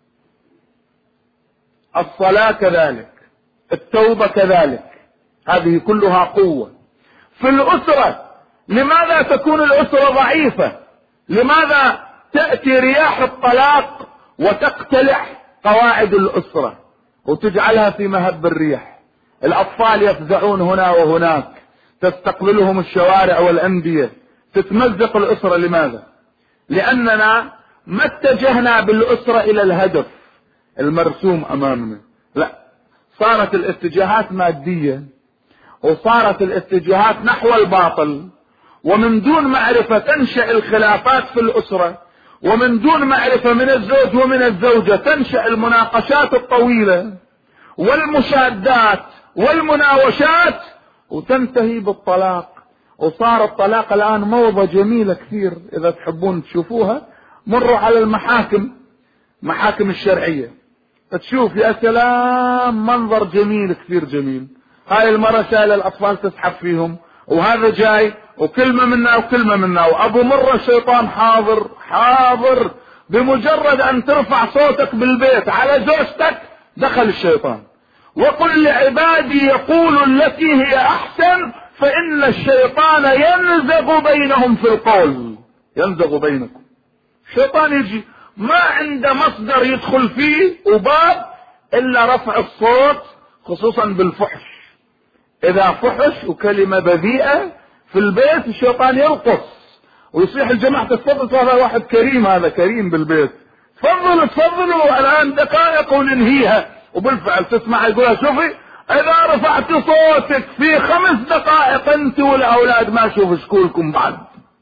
الصلاة كذلك، التوبة كذلك، هذه كلها قوة. في الأسرة لماذا تكون الأسرة ضعيفة؟ لماذا تأتي رياح الطلاق وتقتلع قواعد الأسرة وتجعلها في مهب الريح؟ الأطفال يفزعون هنا وهناك، تستقبلهم الشوارع والأندية، تتمزق الأسرة. لماذا؟ لأننا ما اتجهنا بالأسرة إلى الهدف المرسوم أمامنا. لا، صارت الاتجاهات مادية، وصارت الاتجاهات نحو الباطل، ومن دون معرفة تنشأ الخلافات في الأسرة، ومن دون معرفة من الزوج ومن الزوجة تنشأ المناقشات الطويلة والمشادات والمناوشات وتنتهي بالطلاق. وصار الطلاق الآن موضة جميلة كثير، إذا تحبون تشوفوها مروا على المحاكم، محاكم الشرعية، تشوف يا سلام منظر جميل كثير جميل. هاي المرة شايلة الأطفال تسحب فيهم، وهذا جاي وكلمة منا وكلمة منا، وأبو مرة الشيطان حاضر حاضر. بمجرد أن ترفع صوتك بالبيت على زوجتك دخل الشيطان. وقل لعبادي يقولوا التي هي أحسن فإن الشيطان ينزغ بينهم في القول. ينزغ بينكم، الشيطان يجي ما عنده مصدر يدخل فيه وباب إلا رفع الصوت، خصوصا بالفحش. إذا فحش وكلمة بذيئة في البيت الشيطان يرقص ويصيح الجماعة تفضل، هذا واحد كريم، هذا كريم بالبيت، تفضلوا تفضلوا الآن دقائق وننهيها. وبالفعل تسمع يقولها شوفي إذا رفعت صوتك في خمس دقائق أنت والأولاد ما شوف شكولكم بعد.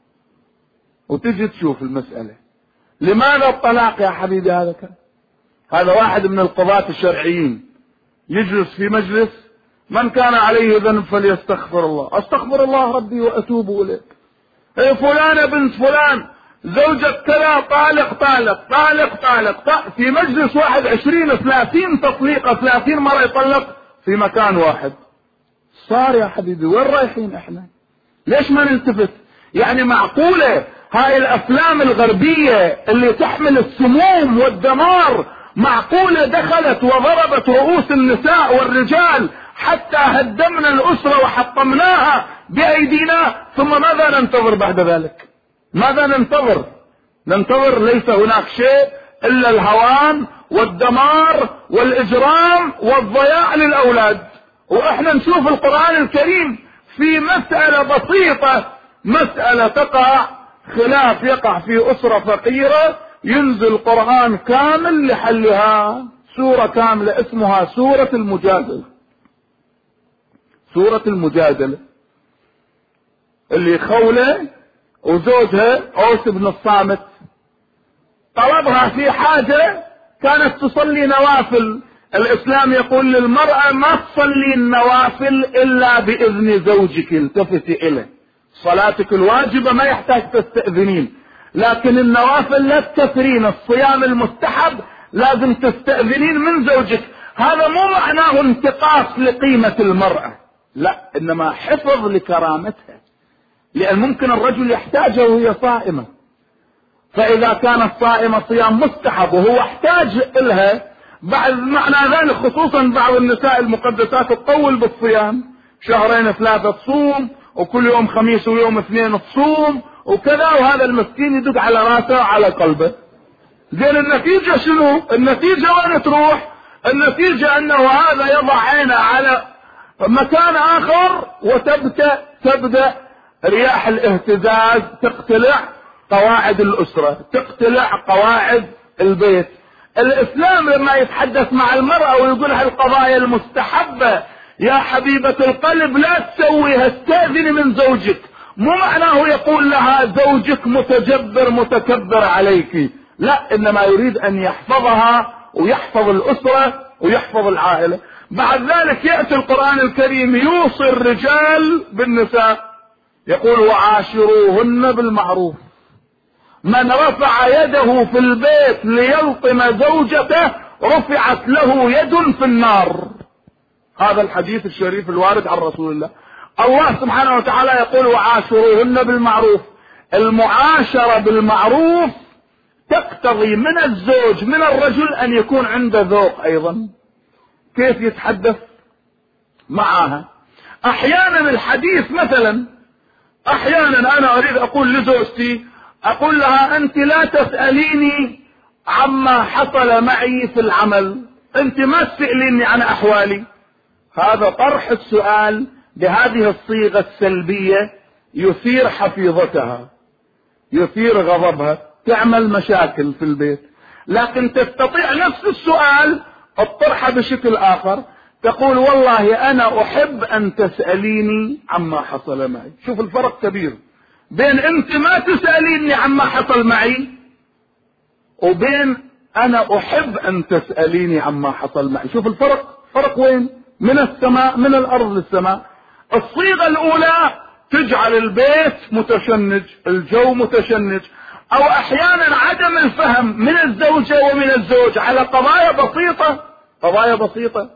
وتجي تشوف المسألة. لماذا الطلاق يا حبيبي؟ هذا كان هذا واحد من القضاة الشرعيين يجلس في مجلس من كان عليه ذنب فليستغفر الله، استغفر الله ربي وأتوب إليه. اي فلانة بنت فلان زوجك كذا طالق طالق طالق طالق طالق. في مجلس واحد عشرين ثلاثين تطليقة، ثلاثين مرة يطلق في مكان واحد. صار يا حبيبي وين رايحين احنا؟ ليش ما نلتفت؟ يعني معقولة هاي الافلام الغربية اللي تحمل السموم والدمار معقولة دخلت وضربت رؤوس النساء والرجال حتى هدمنا الاسرة وحطمناها بايدينا، ثم ماذا ننتظر بعد ذلك؟ ماذا ننتظر؟ ننتظر ليس هناك شيء الا الهوان والدمار والاجرام والضياع للاولاد. واحنا نشوف القرآن الكريم في مسألة بسيطة، مسألة تقع خلاف يقع في اسرة فقيرة، ينزل قرآن كامل لحلها، سورة كاملة اسمها سورة المجادلة. سورة المجادلة اللي خولة وزوجها اوس بن الصامت طلبها في حاجة، كانت تصلي نوافل. الاسلام يقول للمرأة ما تصلي النوافل الا باذن زوجك، التفتي اليه. صلاتك الواجبة ما يحتاج تستأذنين، لكن النوافل لا تكثرين. الصيام المستحب لازم تستأذنين من زوجك. هذا مو معناه انتقاص لقيمة المرأة، لا، انما حفظ لكرامتها، لان ممكن الرجل يحتاجها وهي صائمة. فاذا كانت صائمة صيام مستحب وهو احتاج لها، بعد معنى ذلك خصوصا بعض النساء المقدسات تطول بالصيام شهرين ثلاثة تصوم، وكل يوم خميس ويوم اثنين تصوم وكذا، وهذا المسكين يدق على راسه وعلى قلبه. زين النتيجة شنو؟ النتيجة وين تروح؟ النتيجة انه هذا يضع عينه على مكان اخر، وتبدأ تبدأ رياح الاهتزاز تقتلع قواعد الاسرة، تقتلع قواعد البيت. الاسلام لما يتحدث مع المرأة ويقولها القضايا المستحبة يا حبيبة القلب لا تسويها، استأذني من زوجك، مو معناه يقول لها زوجك متجبر متكبر عليك، لا، انما يريد ان يحفظها ويحفظ الاسرة ويحفظ العائلة. بعد ذلك يأتي القرآن الكريم يوصي الرجال بالنساء، يقول وعاشروهن بالمعروف. من رفع يده في البيت ليلطم زوجته رفعت له يد في النار. هذا الحديث الشريف الوارد عن رسول الله. الله سبحانه وتعالى يقول وعاشروهن بالمعروف. المعاشرة بالمعروف تقتضي من الزوج من الرجل ان يكون عنده ذوق ايضا، كيف يتحدث معها. احيانا الحديث مثلا، احيانا انا اريد اقول لزوجتي، اقول لها انت لا تسأليني عما حصل معي في العمل، انت ما تسأليني عن احوالي. هذا طرح السؤال بهذه الصيغة السلبية يثير حفيظتها، يثير غضبها، تعمل مشاكل في البيت. لكن تستطيع نفس السؤال الطرح بشكل اخر، تقول والله انا احب ان تسأليني عما حصل معي. شوف الفرق كبير بين انت ما تسأليني عما حصل معي وبين أنا أحب أن تسأليني عما حصل معي. شوف الفرق، فرق وين؟ من السماء، من الأرض للسماء. الصيغة الأولى تجعل البيت متشنج، الجو متشنج، أو أحيانا عدم الفهم من الزوجة ومن الزوج على قضايا بسيطة، قضايا بسيطة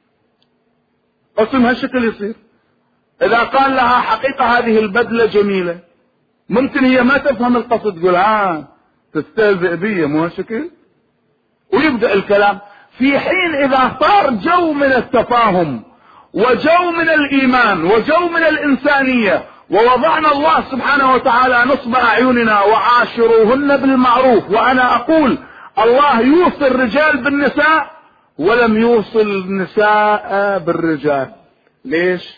قسم هالشكل يصير. إذا قال لها حقيقة هذه البدلة جميلة، ممكن هي ما تفهم القصد، تقول ها تستهزئ بي، مو هالشكل، ويبدأ الكلام. في حين إذا صار جو من التفاهم وجو من الإيمان وجو من الإنسانية، ووضعنا الله سبحانه وتعالى نصب أعيننا وعاشروهن بالمعروف، وأنا أقول الله يوصي الرجال بالنساء ولم يوصي النساء بالرجال. ليش؟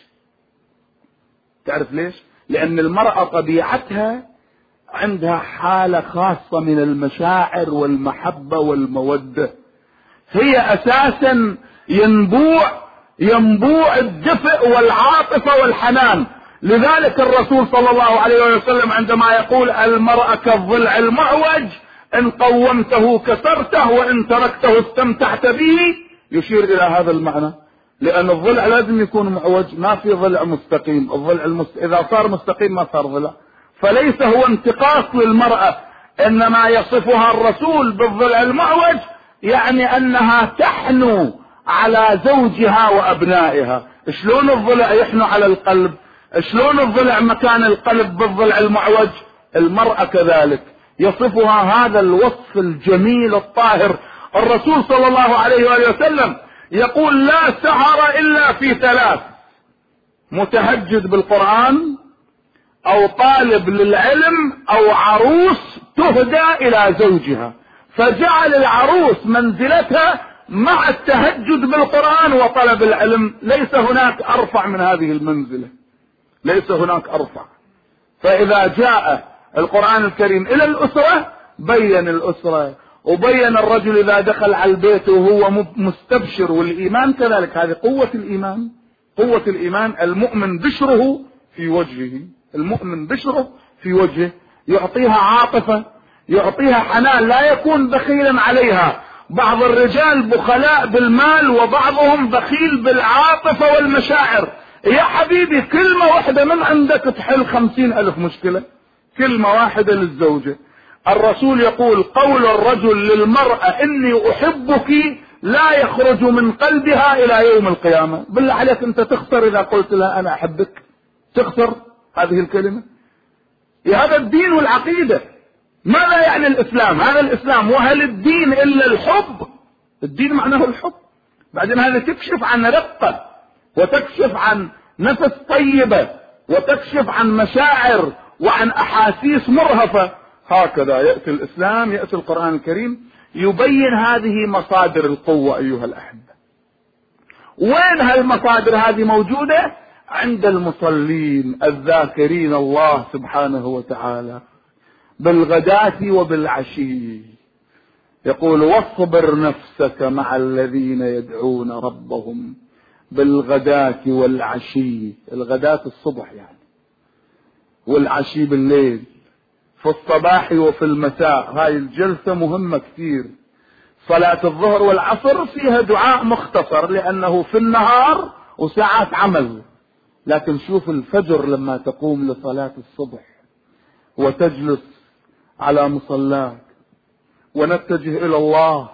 تعرف ليش؟ لأن المرأة طبيعتها عندها حالة خاصة من المشاعر والمحبة والمودة، هي أساسا ينبوع ينبوع الدفء والعاطفة والحنان. لذلك الرسول صلى الله عليه وسلم عندما يقول المرأة كالضلع المعوج، إن قومته كسرته وإن تركته استمتعت به، يشير إلى هذا المعنى. لأن الضلع لازم يكون معوج، ما في ضلع مستقيم. الضلع المست... إذا صار مستقيم ما صار ضلع. فليس هو انتقاص للمرأة، إنما يصفها الرسول بالضلع المعوج، يعني أنها تحنو على زوجها وأبنائها. شلون الضلع يحنو على القلب؟ شلون الضلع مكان القلب بالضلع المعوج؟ المرأة كذلك يصفها هذا الوصف الجميل الطاهر. الرسول صلى الله عليه وآله وسلم يقول لا سهر إلا في ثلاث: متهجد بالقرآن، أو طالب للعلم، أو عروس تهدى إلى زوجها. فجعل العروس منزلتها مع التهجد بالقرآن وطلب العلم. ليس هناك أرفع من هذه المنزلة، ليس هناك أرفع. فإذا جاء القرآن الكريم إلى الأسرة بين الأسرة، وبين الرجل إذا دخل على البيت وهو مستبشر. والإيمان كذلك، هذه قوة الإيمان، قوة الإيمان. المؤمن بشره في وجهه، المؤمن بشره في وجهه، يعطيها عاطفة، يعطيها حنان، لا يكون بخيلا عليها. بعض الرجال بخلاء بالمال وبعضهم بخيل بالعاطفة والمشاعر. يا حبيبي كلمة واحدة من عندك تحل خمسين ألف مشكلة، كلمة واحدة للزوجة. الرسول يقول قول الرجل للمرأة إني أحبك لا يخرج من قلبها إلى يوم القيامة. بالله عليك أنت تخسر إذا قلت لها أنا أحبك، تخسر هذه الكلمة. هذا الدين والعقيدة. ماذا يعني الإسلام؟ هذا الإسلام. وهل الدين إلا الحب؟ الدين معناه الحب. بعدين هذا تكشف عن رقة، وتكشف عن نفس طيبة، وتكشف عن مشاعر وعن أحاسيس مرهفة. هكذا يأتي الإسلام، يأتي القرآن الكريم يبين هذه مصادر القوة. أيها الأحبة، وين هالمصادر هذه موجودة؟ عند المصلين الذاكرين الله سبحانه وتعالى بالغداة وبالعشي. يقول واصبر نفسك مع الذين يدعون ربهم بالغداة والعشي. الغداة الصبح يعني، والعشي بالليل. في الصباح وفي المساء. هاي الجلسة مهمة كثير. صلاة الظهر والعصر فيها دعاء مختصر لأنه في النهار وساعات عمل. لكن شوف الفجر لما تقوم لصلاة الصبح وتجلس على مصلاك ونتجه إلى الله،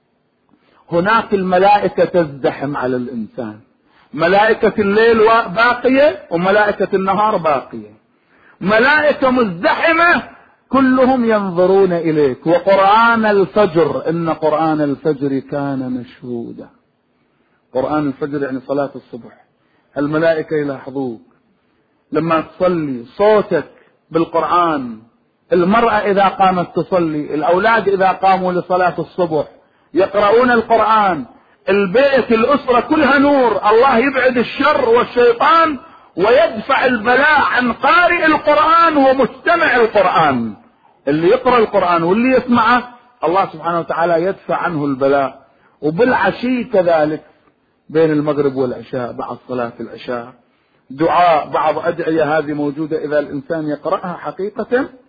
هناك الملائكة تزدحم على الإنسان. ملائكة الليل باقية وملائكة النهار باقية. ملائكة مزدحمة كلهم ينظرون إليك. وقرآن الفجر، إن قرآن الفجر كان مشهودا. قرآن الفجر يعني صلاة الصبح. الملائكة يلاحظوك لما تصلي، صوتك بالقرآن. المرأة إذا قامت تصلي، الأولاد إذا قاموا لصلاة الصبح يقرؤون القرآن. البيت، الأسرة كلها نور. الله يبعد الشر والشيطان ويدفع البلاء عن قارئ القرآن ومستمع القرآن. اللي يقرأ القرآن واللي يسمعه الله سبحانه وتعالى يدفع عنه البلاء. وبالعشي كذلك، بين المغرب والعشاء بعد صلاة العشاء دعاء. بعض أدعية هذه موجودة إذا الإنسان يقرأها حقيقة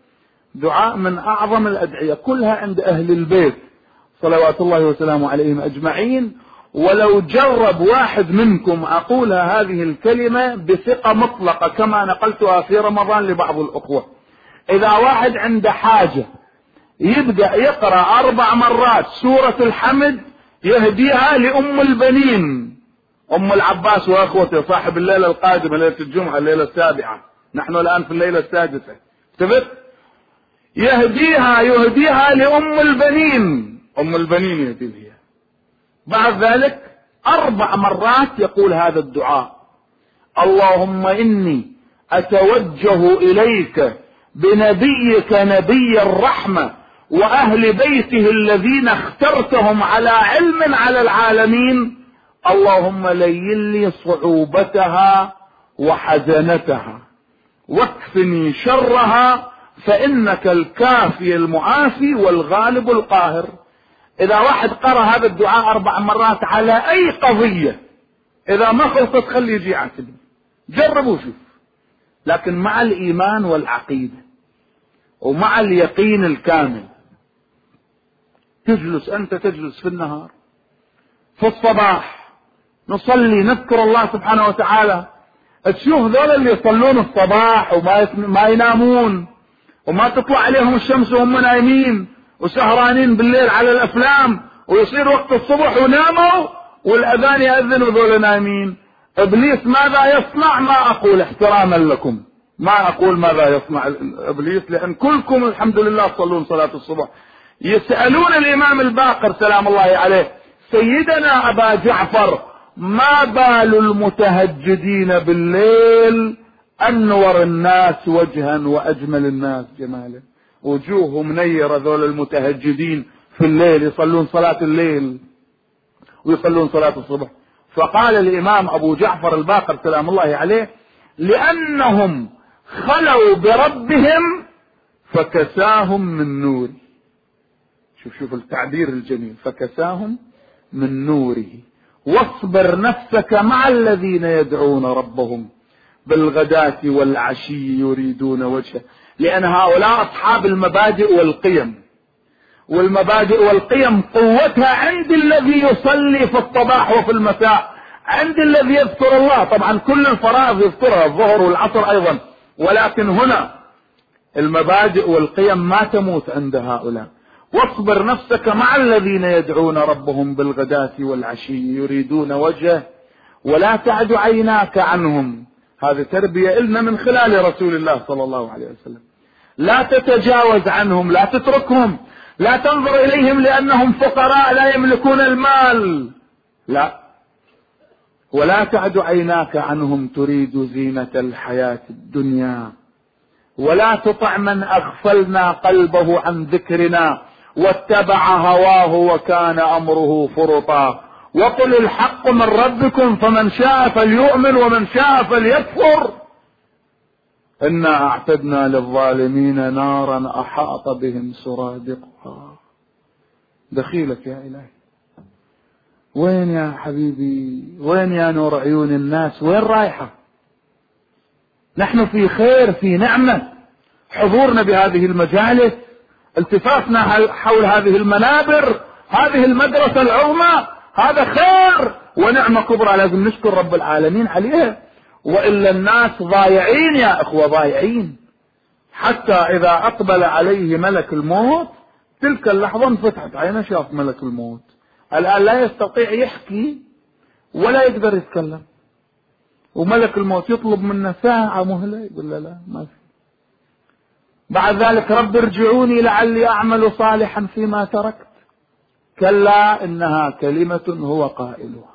دعاء من أعظم الأدعية، كلها عند أهل البيت صلوات الله وسلامه عليهم أجمعين. ولو جرب واحد منكم أقول هذه الكلمة بثقة مطلقة كما نقلتها في رمضان لبعض الأخوة، إذا واحد عنده حاجة يبدأ يقرأ أربع مرات سورة الحمد يهديها لأم البنين أم العباس وأخوته صاحب الليلة القادمة ليلة الجمعة الليلة السابعة، نحن الآن في الليلة السادسة، تبت يهديها يهديها لأم البنين أم البنين يهديها. بعد ذلك أربع مرات يقول هذا الدعاء: اللهم إني أتوجه إليك بنبيك نبي الرحمة وأهل بيته الذين اخترتهم على علم على العالمين، اللهم لين لي صعوبتها وحزنتها واكفني شرها فإنك الكافي المعافي والغالب القاهر. إذا واحد قرأ هذا الدعاء أربع مرات على أي قضية، إذا ما خلصت خلي يجي عاتبني، جربوا شوف. لكن مع الإيمان والعقيدة ومع اليقين الكامل تجلس أنت تجلس في النهار في الصباح نصلي نذكر الله سبحانه وتعالى، تشوف ذول اللي يصلون الصباح وما ما ينامون وما تطلع عليهم الشمس وهم نايمين وسهرانين بالليل على الأفلام، ويصير وقت الصبح وناموا والأذان يأذن وذول نايمين. إبليس ماذا يصنع؟ ما أقول احتراما لكم، ما أقول ماذا يصنع إبليس، لأن كلكم الحمد لله تصلون صلاة الصبح. يسألون الإمام الباقر سلام الله عليه: سيدنا أبا جعفر، ما بال المتهجدين بالليل أنور الناس وجها وأجمل الناس جمالا؟ وجوههم منيرة ذول المتهجدين في الليل يصلون صلاة الليل ويصلون صلاة الصبح. فقال الإمام أبو جعفر الباقر سلام الله عليه: لأنهم خلوا بربهم فكساهم من نور. شوف شوف التعبير الجميل، فكساهم من نوره. واصبر نفسك مع الذين يدعون ربهم بالغداة والعشي يريدون وجهه، لأن هؤلاء أصحاب المبادئ والقيم، والمبادئ والقيم قوتها عند الذي يصلي في الصباح وفي المساء، عند الذي يذكر الله. طبعا كل الفرائض يذكرها الظهر والعصر أيضا، ولكن هنا المبادئ والقيم ما تموت عند هؤلاء. واصبر نفسك مع الذين يدعون ربهم بالغداة والعشي يريدون وجهه ولا تعد عيناك عنهم. هذه تربية إلنا من خلال رسول الله صلى الله عليه وسلم. لا تتجاوز عنهم، لا تتركهم، لا تنظر إليهم لأنهم فقراء لا يملكون المال، لا. ولا تعد عيناك عنهم تريد زينة الحياة الدنيا ولا تطع من أغفلنا قلبه عن ذكرنا واتبع هواه وكان أمره فرطا. وقل الحق من ربكم فمن شاء فليؤمن ومن شاء فليكفر إنا أعتدنا للظالمين نارا أحاط بهم سرادقها. دخيلك يا إلهي، وين يا حبيبي؟ وين يا نور عيون الناس؟ وين رايحة؟ نحن في خير، في نعمة، حضورنا بهذه المجالس، التفافنا حول هذه المنابر، هذه المدرسة العظمى، هذا خير ونعمة كبرى لازم نشكر رب العالمين عليها. وإلا الناس ضايعين يا أخوة، ضايعين. حتى إذا أقبل عليه ملك الموت تلك اللحظة انفتحت عينه شاف ملك الموت، الآن لا يستطيع يحكي ولا يقدر يتكلم، وملك الموت يطلب منه ساعة مهلة يقول له لا ما في. بعد ذلك رب ارجعوني لعلي أعمل صالحا فيما تركت، كلا إنها كلمة هو قائلها.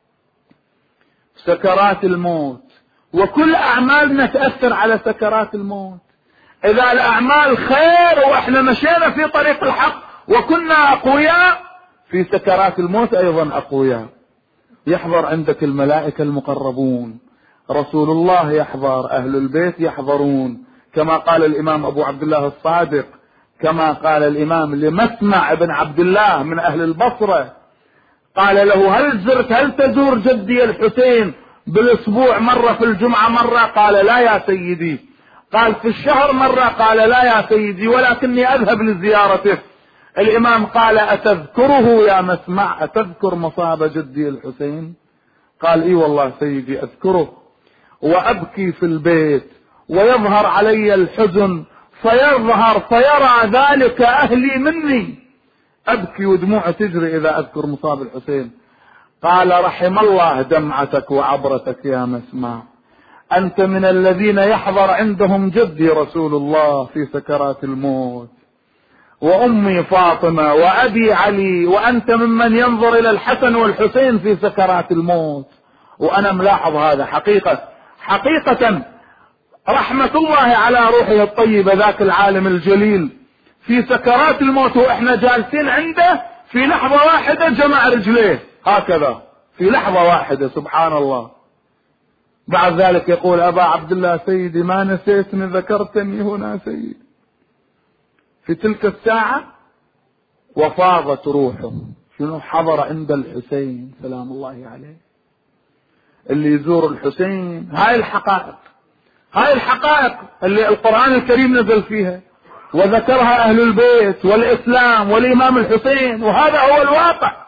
سكرات الموت، وكل أعمالنا تأثر على سكرات الموت. إذا الأعمال خير وإحنا مشينا في طريق الحق وكنا أقوياء، في سكرات الموت أيضا أقوياء. يحضر عندك الملائكة المقربون، رسول الله يحضر، أهل البيت يحضرون، كما قال الإمام أبو عبد الله الصادق، كما قال الإمام لمسمع بن عبد الله من أهل البصرة، قال له هل زرت هل تزور جدي الحسين بالأسبوع مرة في الجمعة مرة؟ قال لا يا سيدي، قال في الشهر مرة؟ قال لا يا سيدي، ولكني أذهب لزيارته. الإمام قال أتذكره يا مسمع؟ أتذكر مصاب جدي الحسين؟ قال إي والله سيدي أذكره، وأبكي في البيت ويظهر علي الحزن، فيظهر فيرى ذلك أهلي مني، أبكي ودموع تجري إذا أذكر مصاب الحسين. قال رحم الله دمعتك وعبرتك يا مسمع، أنت من الذين يحضر عندهم جدي رسول الله في سكرات الموت، وأمي فاطمة وأبي علي، وأنت ممن ينظر إلى الحسن والحسين في سكرات الموت. وأنا ملاحظ هذا حقيقة حقيقة رحمة الله على روحه الطيبة ذاك العالم الجليل، في سكرات الموت وإحنا جالسين عنده في لحظة واحدة جمع رجليه هكذا في لحظة واحدة، سبحان الله. بعد ذلك يقول أبا عبد الله سيدي ما نسيتني، ذكرتني هنا سيدي. في تلك الساعة وفاضت روحه. شنو؟ حضر عند الحسين سلام الله عليه. اللي يزور الحسين، هاي الحقائق هاي الحقائق اللي القرآن الكريم نزل فيها وذكرها أهل البيت والإسلام والإمام الحسين، وهذا هو الواقع.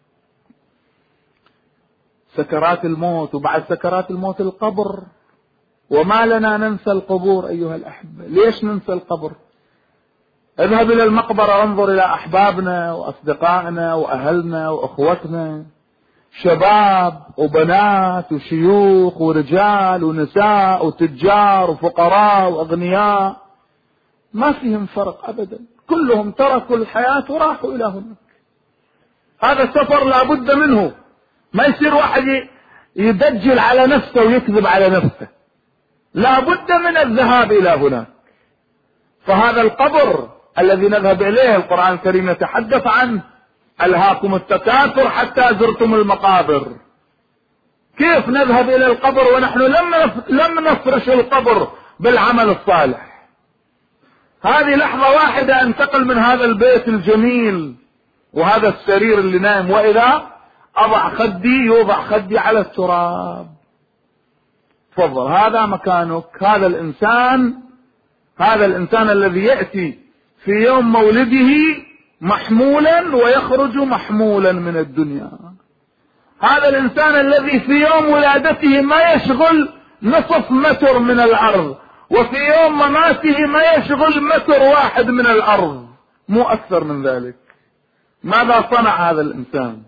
سكرات الموت، وبعد سكرات الموت القبر. وما لنا ننسى القبور أيها الأحبة؟ ليش ننسى القبر؟ اذهب إلى المقبرة وانظر إلى أحبابنا وأصدقائنا وأهلنا وأخوتنا، شباب وبنات وشيوخ ورجال ونساء وتجار وفقراء وأغنياء، ما فيهم فرق أبدا، كلهم تركوا الحياة وراحوا إلى هناك. هذا السفر لا بد منه، ما يصير واحد يدجل على نفسه ويكذب على نفسه، لا بد من الذهاب إلى هناك. فهذا القبر الذي نذهب إليه القرآن الكريم يتحدث عنه، ألهاكم التكاثر حتى زرتم المقابر. كيف نذهب إلى القبر ونحن لم لم نفرش القبر بالعمل الصالح؟ هذه لحظة واحدة انتقل من هذا البيت الجميل وهذا السرير اللي نايم، وإذا أضع خدي يوضع خدي على التراب. تفضل هذا مكانك. هذا الإنسان هذا الإنسان الذي يأتي في يوم مولده محمولا ويخرج محمولا من الدنيا، هذا الإنسان الذي في يوم ولادته ما يشغل نصف متر من الأرض، وفي يوم مماته ما يشغل متر واحد من الأرض، مو أكثر من ذلك. ماذا صنع هذا الإنسان؟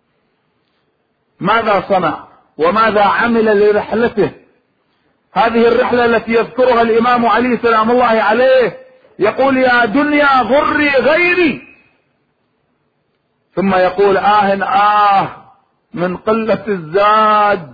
ماذا صنع وماذا عمل لرحلته؟ هذه الرحلة التي يذكرها الإمام علي سلام الله عليه، يقول يا دنيا غري غيري، ثم يقول آه آه من قلة الزاد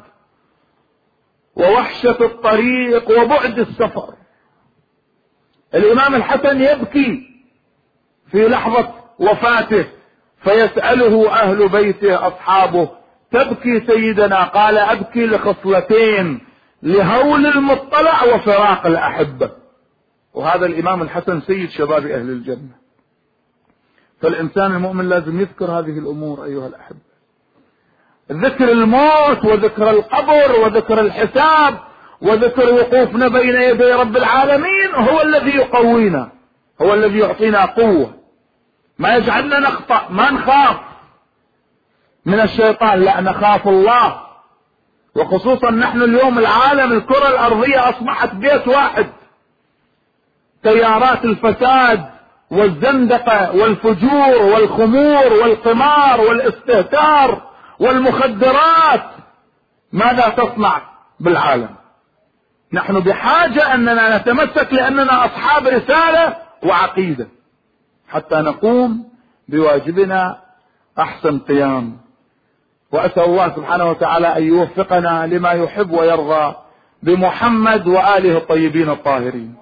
ووحشة الطريق وبعد السفر. الإمام الحسن يبكي في لحظة وفاته، فيسأله أهل بيته أصحابه تبكي سيدنا؟ قال أبكي لخصلتين، لهول المطلع وفراق الأحبة. وهذا الإمام الحسن سيد شباب أهل الجنة. فالإنسان المؤمن لازم يذكر هذه الأمور أيها الأحبة، ذكر الموت وذكر القبر وذكر الحساب وذكر وقوفنا بين يدي رب العالمين هو الذي يقوينا، هو الذي يعطينا قوة، ما يجعلنا نخطأ. ما نخاف من الشيطان، لا نخاف الله. وخصوصا نحن اليوم العالم الكرة الأرضية أصبحت بيت واحد، تيارات الفساد والزندقة والفجور والخمور والقمار والاستهتار والمخدرات ماذا تصنع بالعالم؟ نحن بحاجة أننا نتمسك لأننا أصحاب رسالة وعقيدة حتى نقوم بواجبنا أحسن قيام. وأسأل الله سبحانه وتعالى أن يوفقنا لما يحب ويرضى بمحمد وآله الطيبين الطاهرين.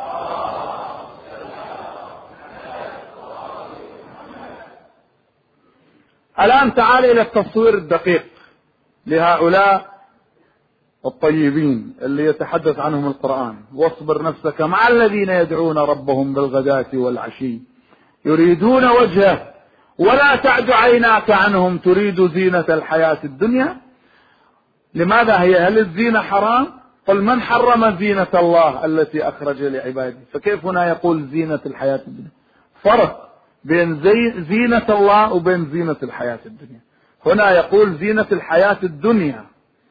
الآن تعال إلى التصوير الدقيق لهؤلاء الطيبين اللي يتحدث عنهم القرآن. واصبر نفسك مع الذين يدعون ربهم بالغداة والعشي يريدون وجهه ولا تعد عيناك عنهم تريد زينة الحياة الدنيا. لماذا هي؟ هل الزينة حرام؟ قل من حرم زينة الله التي أخرج لعباده. فكيف هنا يقول زينة الحياة الدنيا؟ فرق بين زي زينة الله وبين زينة الحياة الدنيا. هنا يقول زينة الحياة الدنيا،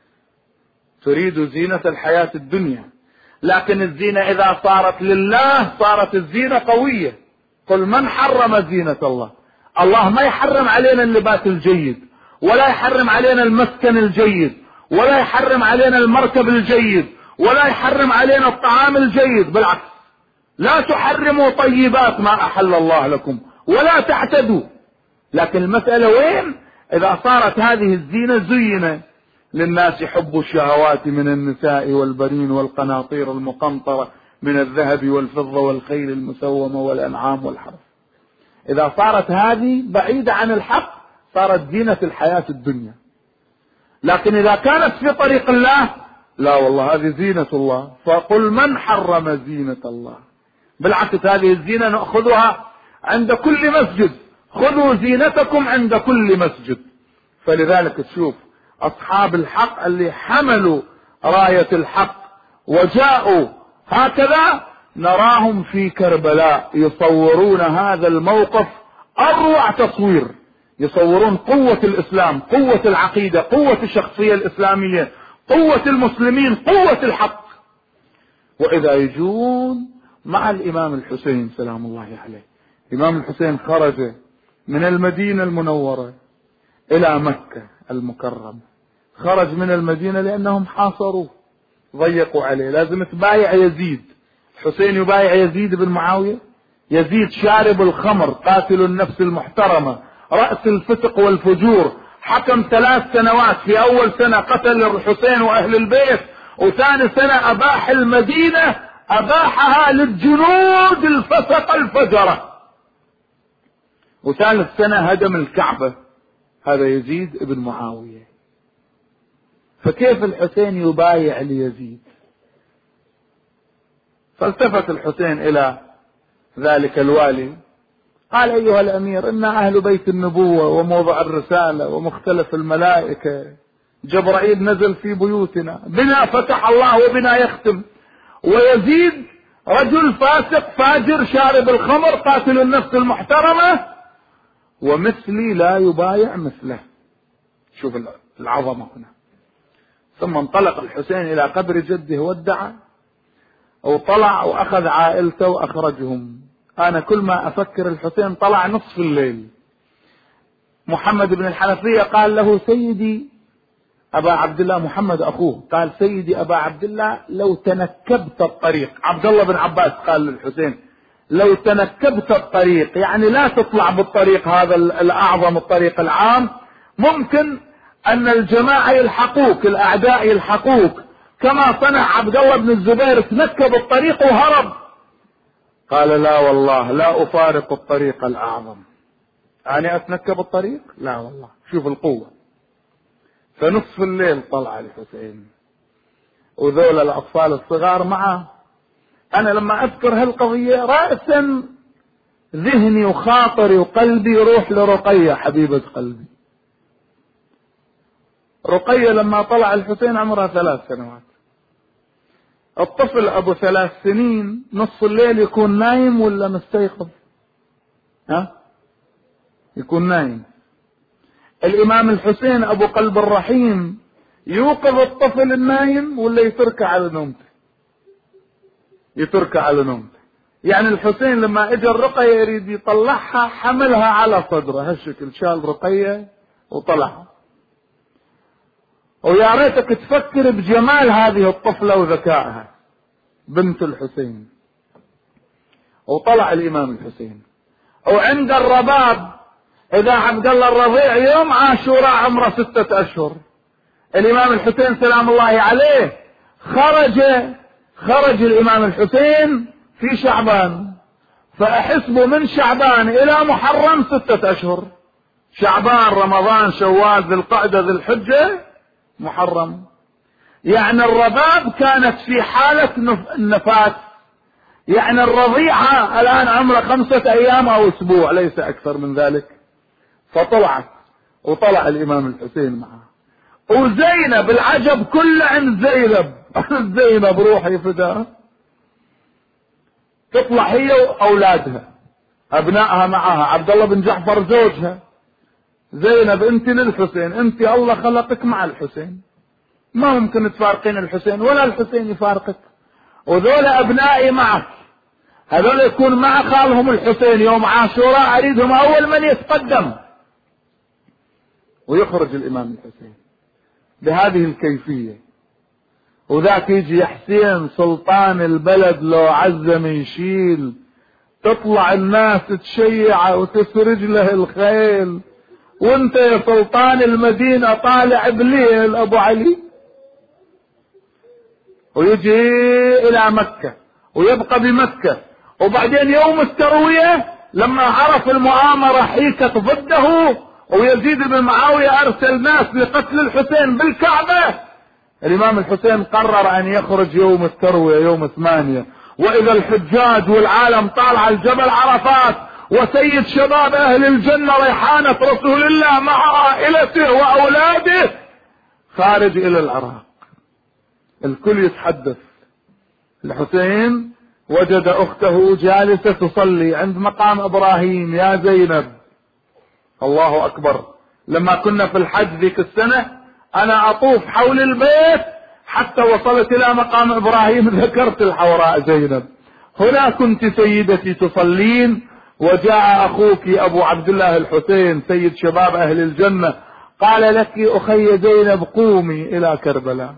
تريد زينة الحياة الدنيا، لكن الزينة إذا صارت لله صارت الزينة قوية. قل من حرم زينة الله. الله ما يحرم علينا اللباس الجيد، ولا يحرم علينا المسكن الجيد، ولا يحرم علينا المركب الجيد، ولا يحرم علينا الطعام الجيد، بالعكس لا تحرموا طيبات ما أحل الله لكم ولا تعتدوا. لكن المسألة وين؟ إذا صارت هذه الزينة زينة للناس حب الشهوات من النساء والبنين والقناطير المقنطرة من الذهب والفضة والخيل المسومة والأنعام والحرث، إذا صارت هذه بعيدة عن الحق صارت زينة الحياة الدنيا. لكن إذا كانت في طريق الله لا والله هذه زينة الله. فقل من حرم زينة الله. بالعكس هذه الزينة نأخذها عند كل مسجد، خذوا زينتكم عند كل مسجد. فلذلك تشوف أصحاب الحق اللي حملوا راية الحق وجاءوا هكذا نراهم في كربلاء يصورون هذا الموقف أروع تصوير، يصورون قوة الإسلام، قوة العقيدة، قوة الشخصية الإسلامية، قوة المسلمين، قوة الحق. وإذا يجون مع الإمام الحسين سلام الله عليه. الإمام الحسين خرج من المدينة المنورة إلى مكة المكرمة، خرج من المدينة لأنهم حاصروه ضيقوا عليه، لازم تبايع يزيد. الحسين يبايع يزيد بن معاوية، يزيد شارب الخمر قاتل النفس المحترمة رأس الفسق والفجور، حكم ثلاث سنوات، في أول سنة قتل الحسين وأهل البيت، وثاني سنة أباح المدينة أباحها للجنود الفسق الفجرة، وثالث سنة هدم الكعبة. هذا يزيد ابن معاوية. فكيف الحسين يبايع ليزيد؟ فالتفت الحسين إلى ذلك الوالي قال أيها الأمير إنا أهل بيت النبوة وموضع الرسالة ومختلف الملائكة، جبرائيل نزل في بيوتنا، بنا فتح الله وبنا يختم، ويزيد رجل فاسق فاجر شارب الخمر قاتل النفس المحترمة، ومثلي لا يبايع مثله. شوف العظمة هنا. ثم انطلق الحسين إلى قبر جده ودعا، وطلع وأخذ عائلته وأخرجهم. أنا كل ما أفكر الحسين طلع نصف الليل. محمد بن الحنفية قال له سيدي أبا عبد الله، محمد أخوه قال سيدي أبا عبد الله لو تنكبت الطريق. عبد الله بن عباس قال للحسين لو تنكبت الطريق، يعني لا تطلع بالطريق هذا الأعظم الطريق العام، ممكن أن الجماعة يلحقوك، الأعداء يلحقوك كما صنع عبد الله بن الزبير، تنكب الطريق وهرب. قال لا والله لا أفارق الطريق الأعظم، أنا أتنكب الطريق؟ لا والله. شوف القوة. فنصف الليل طلع الحسين وذول الأطفال الصغار معه. أنا لما أذكر هالقضية رأسا ذهني وخاطري وقلبي يروح لرقية حبيبة قلبي. رقية لما طلع الحسين عمرها ثلاث سنوات. الطفل أبو ثلاث سنين نصف الليل يكون نايم ولا مستيقظ؟ ها؟ يكون نايم. الإمام الحسين أبو قلب الرحيم يوقظ الطفل النايم ولا يتركه على نومته؟ يتركه على نومته. يعني الحسين لما اجى الرقية يريد يطلعها حملها على صدره هالشكل، شال رقية وطلعها. ويا ريتك تفكر بجمال هذه الطفلة وذكائها بنت الحسين. وطلع الإمام الحسين. وعند الرباب إذا عبد الله الرضيع يوم عاشوراء عمره ستة أشهر، الإمام الحسين سلام الله عليه خرج خرج الإمام الحسين في شعبان، فأحسبوا من شعبان إلى محرم ستة أشهر، شعبان رمضان شوال ذي القعدة ذي الحجة محرم. يعني الرباب كانت في حالة النفاس، يعني الرضيعة الآن عمره خمسة أيام أو أسبوع ليس أكثر من ذلك. فطلعت وطلع الإمام الحسين معه، وزينب العجب كله عند زينب زينب روحي فداها. تطلع هي واولادها ابنائها معها، عبد الله بن جعفر زوجها، زينب انت للحسين، انت الله خلقك مع الحسين، ما ممكن تفارقين الحسين ولا الحسين يفارقك، وذول ابنائي معك، هذول يكون مع خالهم الحسين يوم عاشوراء، اريدهم اول من يتقدم. ويخرج الامام الحسين بهذه الكيفية، وذاك يجي يا حسين سلطان البلد لو عزم يشيل، تطلع الناس تشيع وتسرج له الخيل، وانت يا سلطان المدينة طالع بليل ابو علي. ويجي الى مكة ويبقى بمكة، وبعدين يوم التروية لما عرف المؤامرة حيكت ضده ويزيد بن معاوية ارسل ناس لقتل الحسين بالكعبة، الامام الحسين قرر ان يخرج يوم التروية يوم ثمانية، واذا الحجاج والعالم طالع الجبل عرفات، وسيد شباب اهل الجنة ريحانة رسول الله مع عائلته واولاده خارج الى العراق. الكل يتحدث. الحسين وجد اخته جالسة تصلي عند مقام ابراهيم، يا زينب الله اكبر. لما كنا في الحج ذيك السنة انا اطوف حول البيت حتى وصلت الى مقام ابراهيم، ذكرت الحوراء زينب، هنا كنت سيدتي تصلين، وجاء اخوك ابو عبد الله الحسين سيد شباب اهل الجنة قال لك اخي زينب قومي الى كربلاء.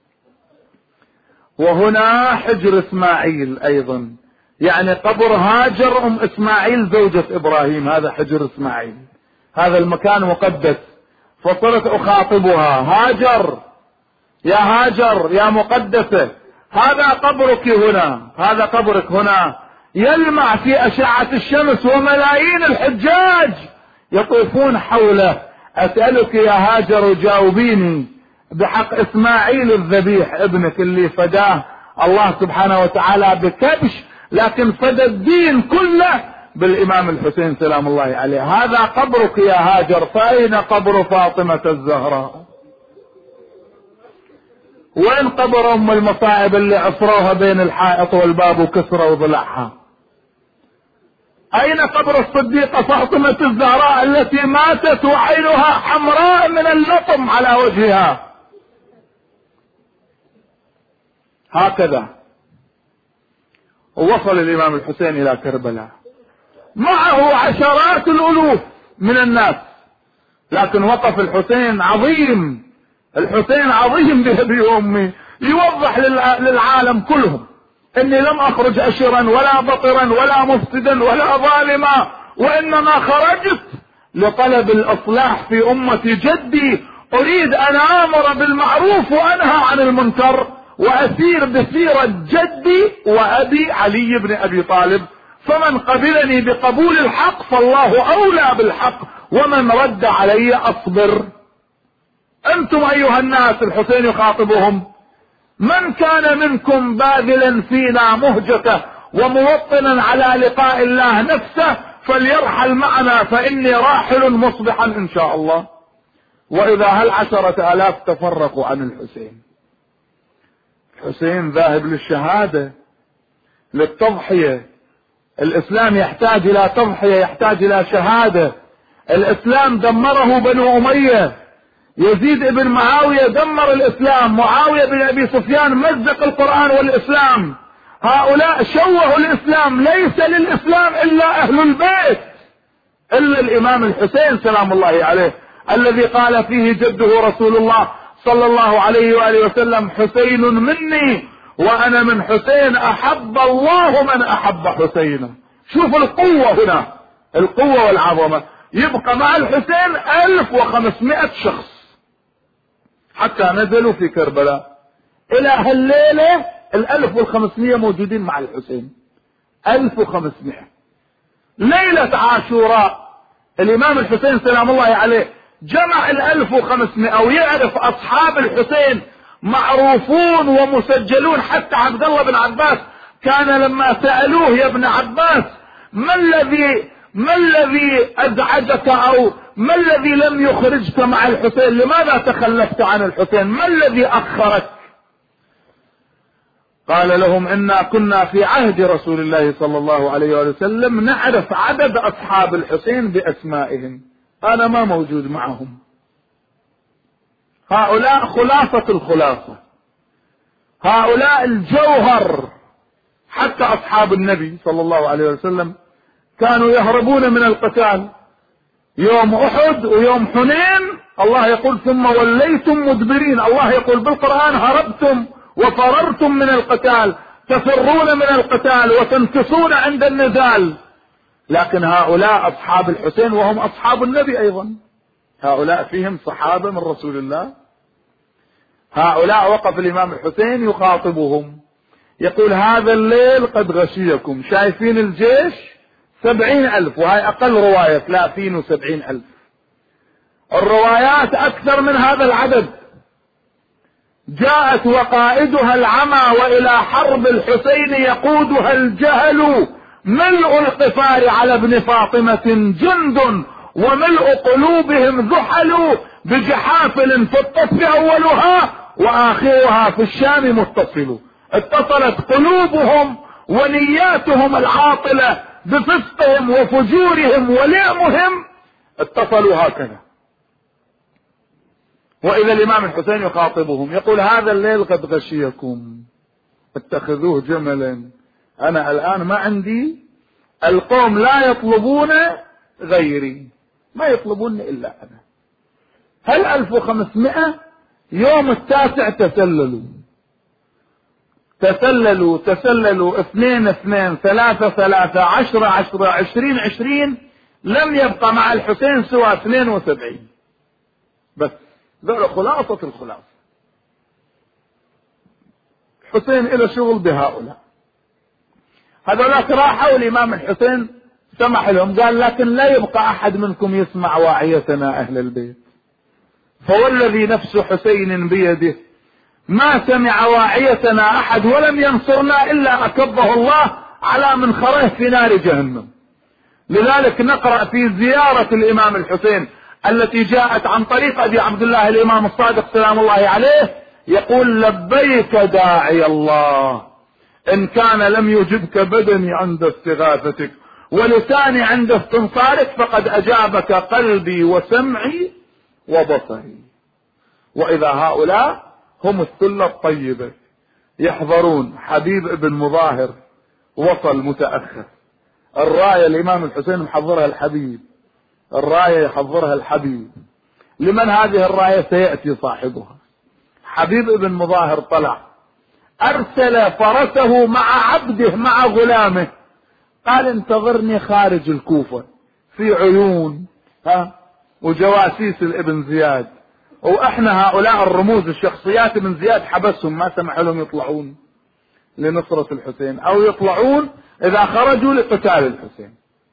وهنا حجر اسماعيل ايضا، يعني قبر هاجر ام اسماعيل زوجة ابراهيم، هذا حجر اسماعيل، هذا المكان مقدس. فصرت اخاطبها، هاجر يا هاجر يا مقدسة، هذا قبرك هنا، هذا قبرك هنا يلمع في اشعة الشمس وملايين الحجاج يطوفون حوله. اسألك يا هاجر جاوبيني بحق اسماعيل الذبيح ابنك اللي فداه الله سبحانه وتعالى بكبش، لكن فدى الدين كله بالامام الحسين سلام الله عليه، هذا قبرك يا هاجر، فاين قبر فاطمة الزهراء؟ وين قبر ام المصائب اللي عصروها بين الحائط والباب وكسروا ضلعها؟ اين قبر الصديقة فاطمة الزهراء التي ماتت وعينها حمراء من اللطم على وجهها؟ هكذا ووصل الامام الحسين الى كربلاء، معه عشرات الالوف من الناس، لكن وقف الحسين عظيم، الحسين عظيم بأبي وأمي، يوضح للعالم كلهم اني لم اخرج اشرا ولا بطرا ولا مفسدا ولا ظالما، وانما خرجت لطلب الاصلاح في امة جدي، اريد ان امر بالمعروف وانهى عن المنكر، واسير بسيرة جدي وابي علي بن ابي طالب، فمن قبلني بقبول الحق فالله اولى بالحق، ومن رد علي اصبر. انتم ايها الناس، الحسين يخاطبهم، من كان منكم باذلا فينا مهجته وموطنا على لقاء الله نفسه فليرحل معنا فاني راحل مصبحا ان شاء الله. واذا هل عشرة الاف تفرقوا عن الحسين. الحسين ذاهب للشهادة، للتضحية. الاسلام يحتاج الى تضحية، يحتاج الى شهادة. الاسلام دمره بنو امية، يزيد ابن معاوية دمر الاسلام، معاوية بن ابي سفيان مزق القرآن والاسلام، هؤلاء شوهوا الاسلام، ليس للاسلام الا اهل البيت، الا الامام الحسين سلام الله عليه الذي قال فيه جده رسول الله صلى الله عليه وآله وسلم حسين مني وانا من حسين، احب الله من احب حسينا. شوف القوة هنا، القوة والعظمة. يبقى مع الحسين الف وخمسمائة شخص حتى نزلوا في كربلاء. الى هالليلة الالف والخمسمائة موجودين مع الحسين، الف وخمسمائة. ليلة عاشوراء الامام الحسين سلام الله عليه جمع الالف وخمسمائة، ويعرف اصحاب الحسين معروفون ومسجلون. حتى عبد الله بن عباس كان لما سألوه يا ابن عباس ما الذي ما الذي ازعجك او ما الذي لم يخرجك مع الحسين، لماذا تخلفت عن الحسين، ما الذي اخرك؟ قال لهم إنا كنا في عهد رسول الله صلى الله عليه وسلم نعرف عدد أصحاب الحسين بأسمائهم، أنا ما موجود معهم. هؤلاء خلاصة الخلاصة، هؤلاء الجوهر. حتى أصحاب النبي صلى الله عليه وسلم كانوا يهربون من القتال. يوم أحد ويوم حنين الله يقول ثم وليتم مدبرين، الله يقول بالقرآن هربتم وفررتم من القتال، تفرون من القتال وتنكصون عند النزال. لكن هؤلاء أصحاب الحسين وهم أصحاب النبي أيضا، هؤلاء فيهم صحابة من رسول الله. هؤلاء وقف الإمام الحسين يخاطبهم يقول هذا الليل قد غشيكم، شايفين الجيش سبعين ألف، وهي أقل رواية ثلاثين وسبعين ألف، الروايات أكثر من هذا العدد. جاءت وقائدها العمى، وإلى حرب الحسين يقودها الجهل، ملء القفار على ابن فاطمة جند، وملء قلوبهم ذحل، بجحافل في الطف أولها وآخرها في الشام متصل. اتصلت قلوبهم ونياتهم العاطلة بفسقهم وفجورهم ولئمهم، اتصلوا هكذا. وإذا الإمام الحسين يخاطبهم يقول هذا الليل قد غشيكم، اتخذوه جملا، أنا الآن ما عندي، القوم لا يطلبون غيري، ما يطلبون إلا أنا. هل ألف وخمسمائة يوم التاسع تسللوا تسللوا تسللوا اثنين اثنين ثلاثة ثلاثة عشرة عشرة عشرين عشرين، لم يبقى مع الحسين سوى اثنين وسبعين بس. ذو خلاصة الخلاصة. الحسين إلى شغل بهؤلاء، هذولاك راحوا الإمام الحسين سمح لهم، قال لكن لا يبقى أحد منكم يسمع واعيتنا أهل البيت، فوالذي نفس حسين بيده ما سمع واعيتنا أحد ولم ينصرنا إلا أكبه الله على منخره في نار جهنم. لذلك نقرأ في زيارة الإمام الحسين التي جاءت عن طريق أبي عبد الله الإمام الصادق سلام الله عليه، يقول لبيك داعي الله، إن كان لم يجبك بدني عند استغاثتك ولساني عند استنصارك، فقد أجابك قلبي وسمعي وبصري. وإذا هؤلاء هم السلة الطيبة يحضرون. حبيب ابن مظاهر وصل متأخر، الراية الإمام الحسين محضرها الحبيب، الراية يحضرها الحبيب. لمن هذه الراية؟ سيأتي صاحبها. حبيب ابن مظاهر طلع، أرسل فرسه مع عبده مع غلامه، قال انتظرني خارج الكوفة في عيون ها وجواسيس الابن زياد، واحنا هؤلاء الرموز الشخصيات ابن زياد حبسهم، ما سمح لهم يطلعون لنصرة الحسين او يطلعون اذا خرجوا لقتال الحسين.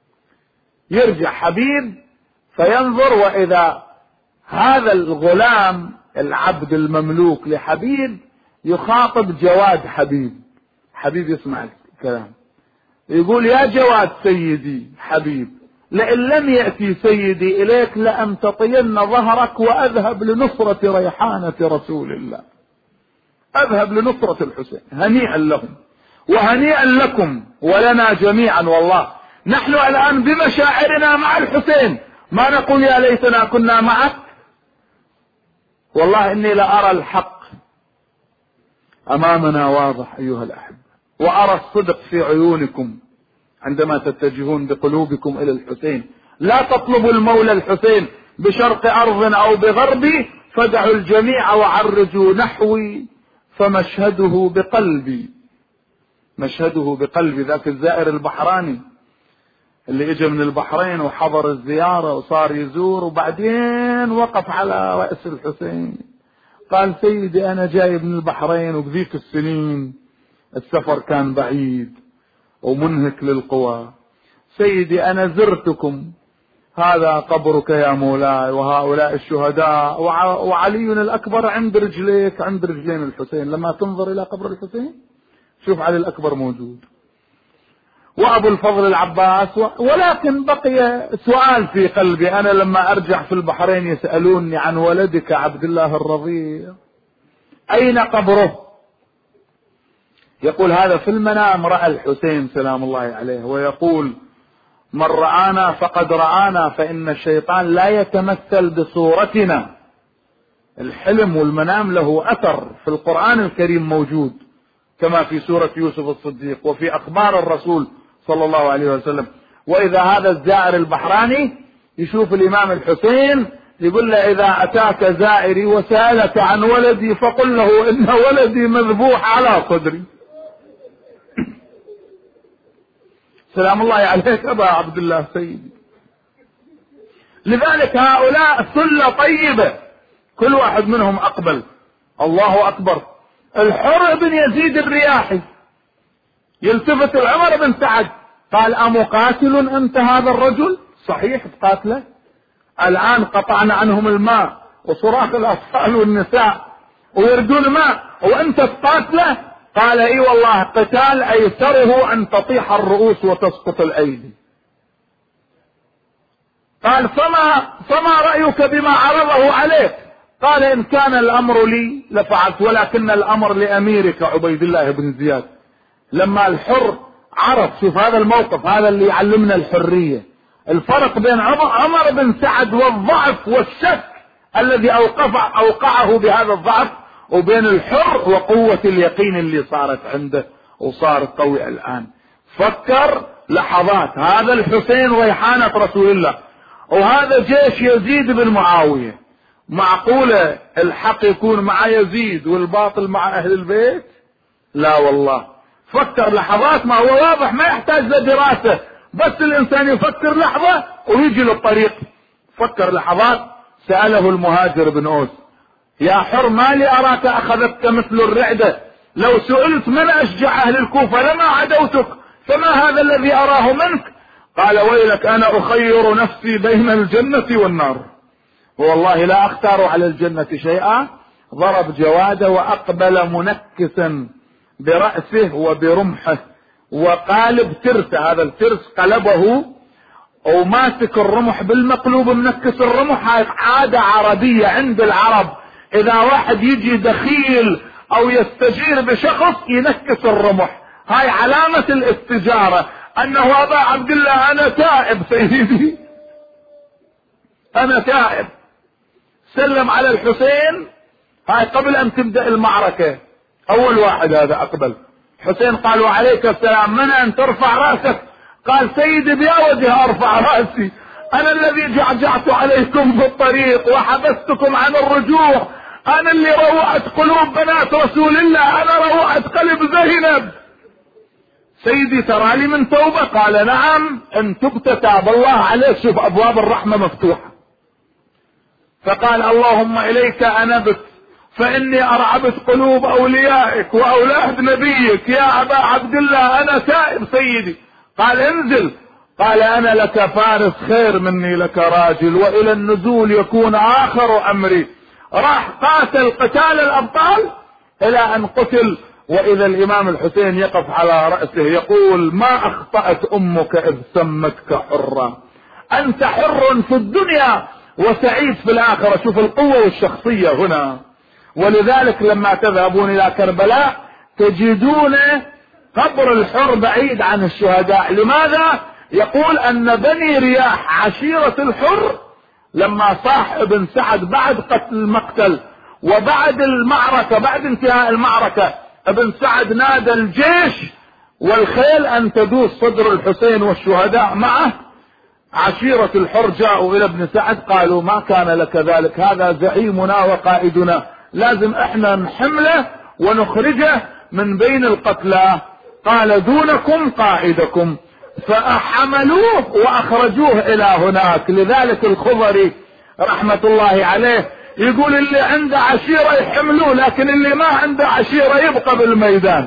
يرجع حبيب فينظر، واذا هذا الغلام العبد المملوك لحبيب يخاطب جواد حبيب. حبيب يسمع الكلام، يقول يا جواد سيدي حبيب، لئن لم يأتي سيدي إليك لأمتطين ظهرك وأذهب لنصرة ريحانة رسول الله، أذهب لنصرة الحسين. هنيئا لهم وهنيئا لكم ولنا جميعا. والله نحن الآن بمشاعرنا مع الحسين، ما نقول يا ليتنا كنا معك. والله إني لأرى الحق أمامنا واضح أيها الأحبة، وأرى الصدق في عيونكم عندما تتجهون بقلوبكم إلى الحسين. لا تطلبوا المولى الحسين بشرق أرض أو بغربي، فدعوا الجميع وعرجوا نحوي، فمشهده بقلبي، مشهده بقلبي. ذاك الزائر البحراني اللي اجى من البحرين وحضر الزيارة وصار يزور، وبعدين وقف على رأس الحسين قال سيدي أنا جاي من البحرين، وبذيك السنين السفر كان بعيد ومنهك للقوى، سيدي أنا زرتكم، هذا قبرك يا مولاي وهؤلاء الشهداء، وعلي الأكبر عند رجليك عند رجلين الحسين. لما تنظر إلى قبر الحسين شوف علي الأكبر موجود وأبو الفضل العباس. ولكن بقي سؤال في قلبي، أنا لما أرجع في البحرين يسألوني عن ولدك عبد الله الرضيع، أين قبره؟ يقول هذا في المنام رأى الحسين سلام الله عليه، ويقول من رآنا فقد رآنا، فإن الشيطان لا يتمثل بصورتنا. الحلم والمنام له أثر، في القرآن الكريم موجود كما في سورة يوسف الصديق وفي أخبار الرسول صلى الله عليه وسلم. وإذا هذا الزائر البحراني يشوف الإمام الحسين يقول له إذا أتاك زائري وسألك عن ولدي فقل له إن ولدي مذبوح على صدري. سلام الله عليك أبا عبد الله سيدي. لذلك هؤلاء سلة طيبة، كل واحد منهم أقبل. الله أكبر. الحر بن يزيد الرياحي يلتفت العمر بن سعد قال أمقاتل أنت هذا الرجل؟ صحيح تقاتله، الآن قطعنا عنهم الماء وصراخ الأطفال والنساء ويردون ماء وأنت تقاتله؟ قال اي والله قتال ايسره ان تطيح الرؤوس وتسقط الايدي. قال فما فما رأيك بما عرضه عليك؟ قال ان كان الامر لي لفعلت، ولكن الامر لاميرك عبيد الله بن زياد. لما الحر عرف، شوف هذا الموقف، هذا اللي يعلمنا الحرية، الفرق بين عمر, عمر بن سعد والضعف والشك الذي أوقف اوقعه بهذا الضعف، وبين الحر وقوة اليقين اللي صارت عنده وصار قوي الآن. فكر لحظات، هذا الحسين ريحانة رسول الله، وهذا جيش يزيد بن معاوية، معقولة الحق يكون مع يزيد والباطل مع أهل البيت؟ لا والله. فكر لحظات، ما هو واضح ما يحتاج لدراسة، بس الإنسان يفكر لحظة ويجي للطريق. فكر لحظات. سأله المهاجر بن أوس يا حر ما لي أراك أخذتك مثل الرعدة، لو سئلت من أشجع أهل الكوفة لما عدوتك، فما هذا الذي أراه منك؟ قال ويلك أنا أخير نفسي بين الجنة والنار، والله لا أختار على الجنة شيئا. ضرب جواده وأقبل منكسا برأسه وبرمحه وقالب ترسه، هذا الترس قلبه وماسك الرمح بالمقلوب منكس الرمح. هاي عادة عربية عند العرب، اذا واحد يجي دخيل او يستجير بشخص ينكس الرمح، هاي علامة الاستجارة، انه ابا عبد الله انا تائب سيدي، انا تائب. سلم على الحسين، هاي قبل ان تبدأ المعركة اول واحد هذا اقبل. حسين قال وعليك السلام، من ان ترفع رأسك؟ قال سيدي بيا وجه ارفع رأسي، انا الذي جعجعت عليكم في الطريق وحبستكم عن الرجوع، انا اللي روعت قلوب بنات رسول الله، انا روعت قلب زينب. سيدي ترى لي من توبة؟ قال نعم، ان تبت تاب الله عليك. شوف ابواب الرحمة مفتوحة. فقال اللهم اليك انبت فاني ارعبت قلوب اوليائك واولاد نبيك يا ابا عبد الله، انا تائب سيدي. قال انزل. قال انا لك فارس خير مني لك راجل، والى النزول يكون اخر امري. راح قاتل قتال الابطال الى ان قتل، واذا الامام الحسين يقف على رأسه يقول ما اخطأت امك اذ سمتك حرا، انت حر في الدنيا وسعيد في الاخرة. شوف القوة والشخصية هنا. ولذلك لما تذهبون الى كربلاء تجدون قبر الحر بعيد عن الشهداء. لماذا؟ يقول ان بني رياح عشيرة الحر لما صاح ابن سعد بعد قتل المقتل وبعد المعركة، بعد انتهاء المعركة، ابن سعد نادى الجيش والخيل ان تدوس صدر الحسين والشهداء معه. عشيرة الحر جاءوا الى ابن سعد قالوا ما كان لك ذلك، هذا زعيمنا وقائدنا، لازم احنا نحمله ونخرجه من بين القتلى. قال دونكم قائدكم، فحملوه واخرجوه الى هناك. لذلك الخضري رحمة الله عليه يقول اللي عنده عشيرة يحملوه، لكن اللي ما عنده عشيرة يبقى بالميدان.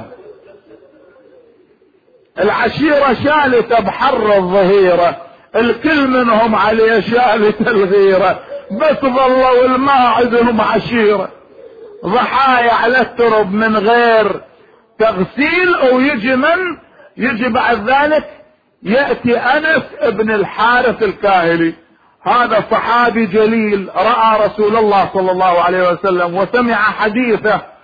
العشيرة شالت بحر الظهيرة، الكل منهم عليه شالت الغيرة، بس ظلوا الماء عندهم عشيرة، ضحايا على الترب من غير تغسيل. او يجي من يجي بعد ذلك يأتي انس ابن الحارث الكاهلي، هذا صحابي جليل رأى رسول الله صلى الله عليه وسلم وسمع حديثه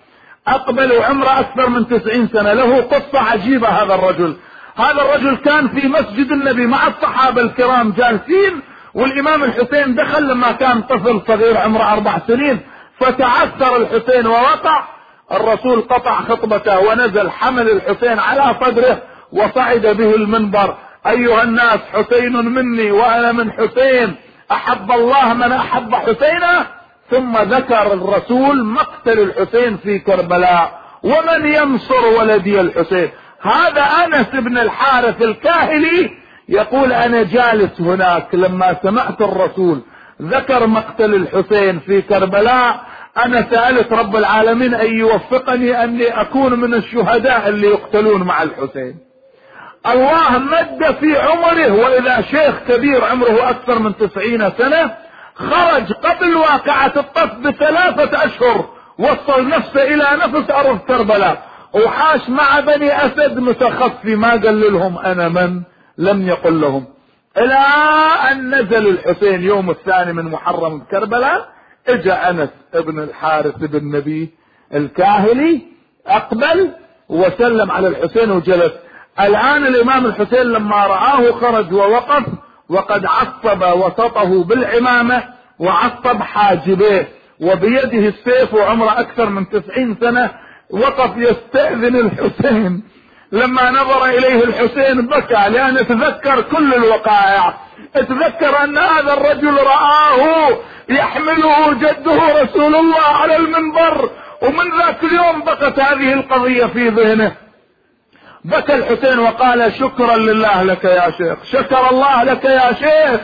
أقبل وعمره أكثر من تسعين سنة. له قصة عجيبة هذا الرجل. هذا الرجل كان في مسجد النبي مع الصحابة الكرام جالسين، والإمام الحسين دخل لما كان طفل صغير عمره أربع سنين، فتعثر الحسين ووقع. الرسول قطع خطبته ونزل، حمل الحسين على صدره وصعد به المنبر: أيها الناس، حسين مني وأنا من حسين، أحب الله من أحب حسينا. ثم ذكر الرسول مقتل الحسين في كربلاء: ومن ينصر ولدي الحسين. هذا أنس بن الحارث الكاهلي يقول: أنا جالس هناك لما سمعت الرسول ذكر مقتل الحسين في كربلاء، أنا سألت رب العالمين أن يوفقني أني أكون من الشهداء اللي يقتلون مع الحسين. الله مد في عمره، وإذا شيخ كبير عمره أكثر من تسعين سنة خرج قبل واقعة الطف بثلاثة أشهر، وصل نفسه إلى نفس أرض كربلاء، وعاش مع بني أسد متخفي، ما قال لهم أنا من، لم يقل لهم، إلى أن نزل الحسين يوم الثاني من محرم بكربلاء. اجا أنس ابن الحارث بن نبي الكاهلي، أقبل وسلم على الحسين وجلس. الآن الإمام الحسين لما رآه خرج ووقف، وقد عصب وسطه بالعمامة وعصب حاجبيه وبيده السيف، وعمره أكثر من تسعين سنة، وقف يستأذن الحسين. لما نظر إليه الحسين بكى، لأن تذكر كل الوقائع، تذكر أن هذا الرجل رآه يحمله جده رسول الله على المنبر، ومن ذاك اليوم بقت هذه القضية في ذهنه. بكى الحسين وقال: شكرا لله لك يا شيخ، شكر الله لك يا شيخ.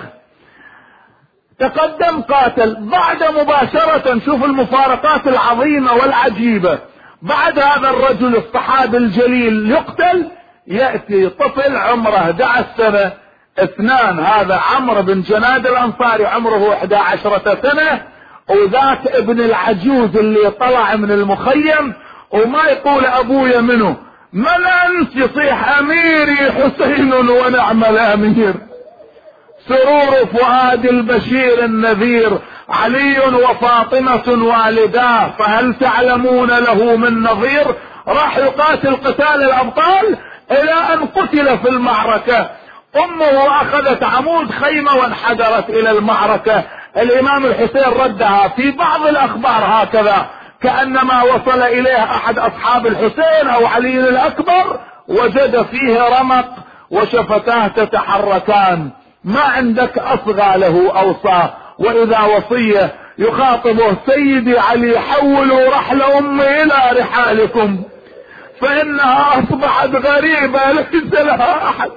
تقدم قاتل. بعد مباشرة، شوف المفارقات العظيمة والعجيبة، بعد هذا الرجل الصحابي الجليل يقتل، يأتي طفل عمره أحد عشر سنة، اثنان، هذا عمرو بن جناد الأنصاري عمره إحدى عشرة سنة، وذاك ابن العجوز اللي طلع من المخيم وما يقول أبويا منه، من أنت؟ يصيح: أميري حسين ونعم الأمير. سرور فؤاد البشير النذير، علي وفاطمة والداه، فهل تعلمون له من نظير؟ راح يقاتل قتال الأبطال إلى أن قتل في المعركة. أمه أخذت عمود خيمة وانحدرت إلى المعركة. الإمام الحسين ردها في بعض الأخبار هكذا: كأنما وصل إليه أحد أصحاب الحسين أو علي الأكبر، وجد فيه رمق وشفتاه تتحركان. ما عندك أصغى له أوصاه، وإذا وصية يخاطبه: سيدي علي، حولوا رحل أمي إلى رحالكم، فإنها أصبحت غريبة ليس لها أحد.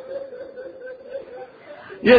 يا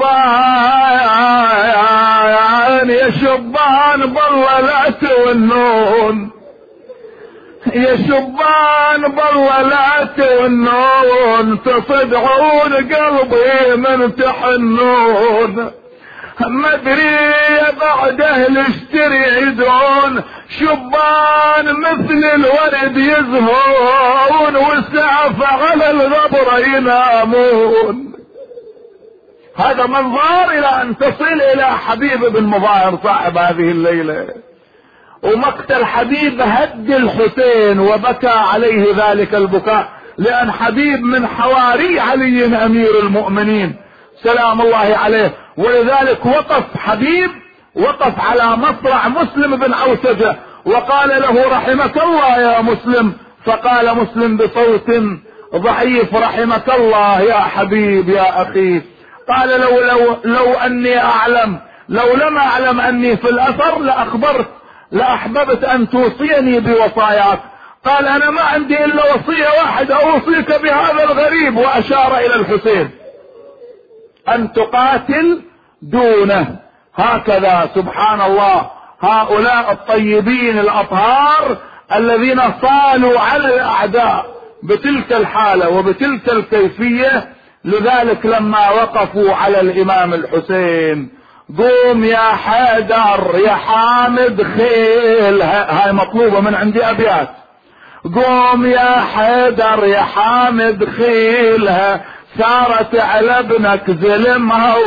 شبان يا شبان بالله لا تونون، يا شبان بالله لا تونون، تصدعون قلبي من تحنون. مدري بعد اهل اشتريدون، شبان مثل الورد يزهون، والسعف على الغبر ينامون. هذا منظار الى ان تصل الى حبيب بن مظاهر صاحب هذه الليلة. ومقتل حبيب هد الحسين وبكى عليه ذلك البكاء، لان حبيب من حواري علي امير المؤمنين سلام الله عليه. ولذلك وقف حبيب، وقف على مصرع مسلم بن عوسجة وقال له: رحمك الله يا مسلم. فقال مسلم بصوت ضعيف: رحمك الله يا حبيب يا اخي. قال: لو, لو, لو اني اعلم، لو لم اعلم اني في الاثر لاخبرت، لاحببت ان توصيني بوصاياك. قال: انا ما عندي الا وصية واحدة اوصيك بهذا الغريب، واشار الى الحسين: ان تقاتل دونه. هكذا سبحان الله هؤلاء الطيبين الاطهار الذين صالوا على الاعداء بتلك الحالة وبتلك الكيفية. لذلك لما وقفوا على الامام الحسين: قوم يا حيدر يا حامد خيل، هاي مطلوبة من عندي ابيات، قوم يا حيدر يا حامد خيلها، صارت على ابنك زلمها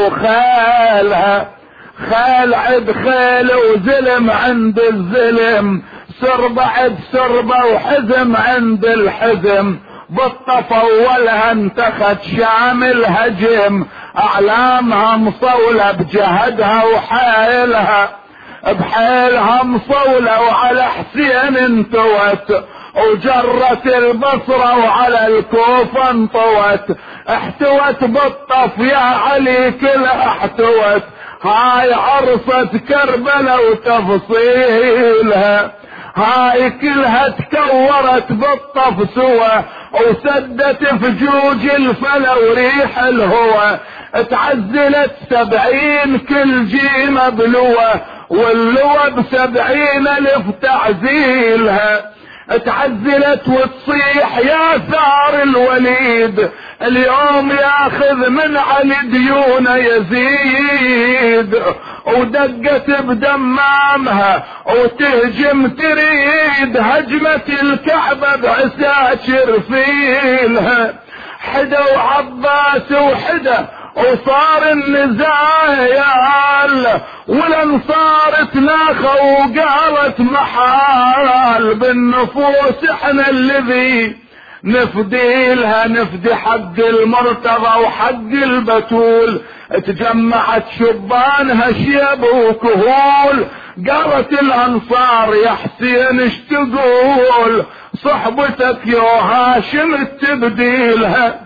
وخيلها، خيل عند خيل وزلم عند الزلم، سربة عد سربة وحزم عند الحزم، بالطف اولها انتخت شامل هجم، اعلامها مصولة بجهدها وحيلها، بحيلها مصولة وعلى حسين انتوت، وجرت البصرة وعلى الكوفة انطوت، احتوت بالطف يا علي كلها احتوت، هاي عرصة كربلة وتفصيلها، هاي كلها تكورت بالطف سوى، وسدت فجوج الفلا وريح الهوى، تعزلت سبعين كل جيمة بلوى، واللوى بسبعين الف تعزيلها، تعزلت وتصيح يا ثار الوليد، اليوم ياخذ من علي ديون يزيد، ودقت بدمامها وتهجم تريد، هجمة الكعبة بعساكر فيلها، حدا وعباس وحدا وصار النزايل، والانصار تناخوا وقالت محال، بالنفوس احنا الذي نفدي لها، نفدي حق المرتضى وحق البتول، تجمعت شبانها شيب وكهول، قالت الانصار يا حسين اش تقول، صحبتك يا هاشم تبديلها،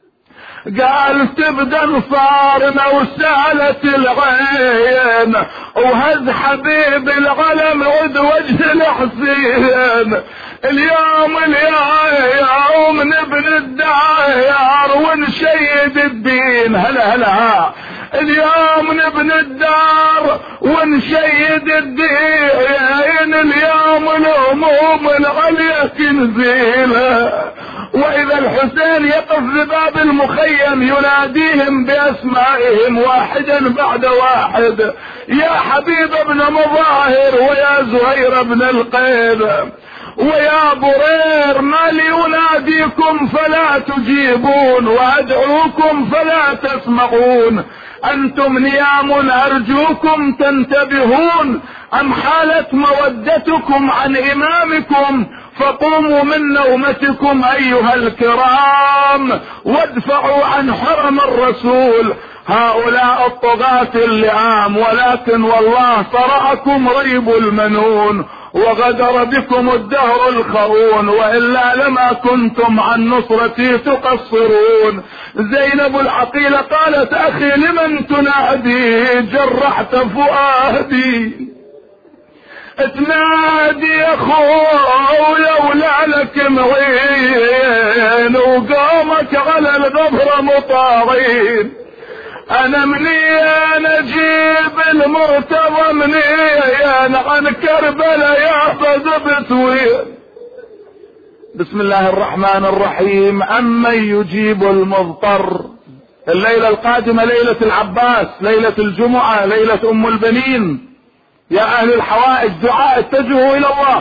قال تبدا انصارنا وسالت العين، وهز حبيب العلم عد وجه الحسين، اليوم اليوم نبني الدار ونشيد الدين، هلا هلا اليوم نبني الدار ونشيد الدين، اليوم الهموم العليا تنزيلها، واذا الحسين يقف بباب المخيم يناديهم باسمائهم واحدا بعد واحد، يا حبيب ابن مظاهر، ويا زهير ابن القيب، ويا برير، ما لي اناديكم فلا تجيبون، وادعوكم فلا تسمعون، انتم نيام ارجوكم تنتبهون، ام حالت مودتكم عن امامكم، فقوموا من نومتكم ايها الكرام، وادفعوا عن حرم الرسول هؤلاء الطغاة اللئام، ولكن والله صرعكم ريب المنون، وغدر بكم الدهر الخرون، والا لما كنتم عن نصرتي تقصرون. زينب العقيلة قالت اخي لمن تنادي، جرحت فؤادي، تنادي اخويا ولا لك معين، وقومك على الغبر مطاعين، انا منين اجيب المرتضى، منين عن كربلاء يا بسوين. بسم الله الرحمن الرحيم. امن يجيب المضطر، الليلة القادمة ليلة العباس، ليلة الجمعة، ليلة ام البنين، يا اهل الحوائج دعاء اتجهوا الى الله.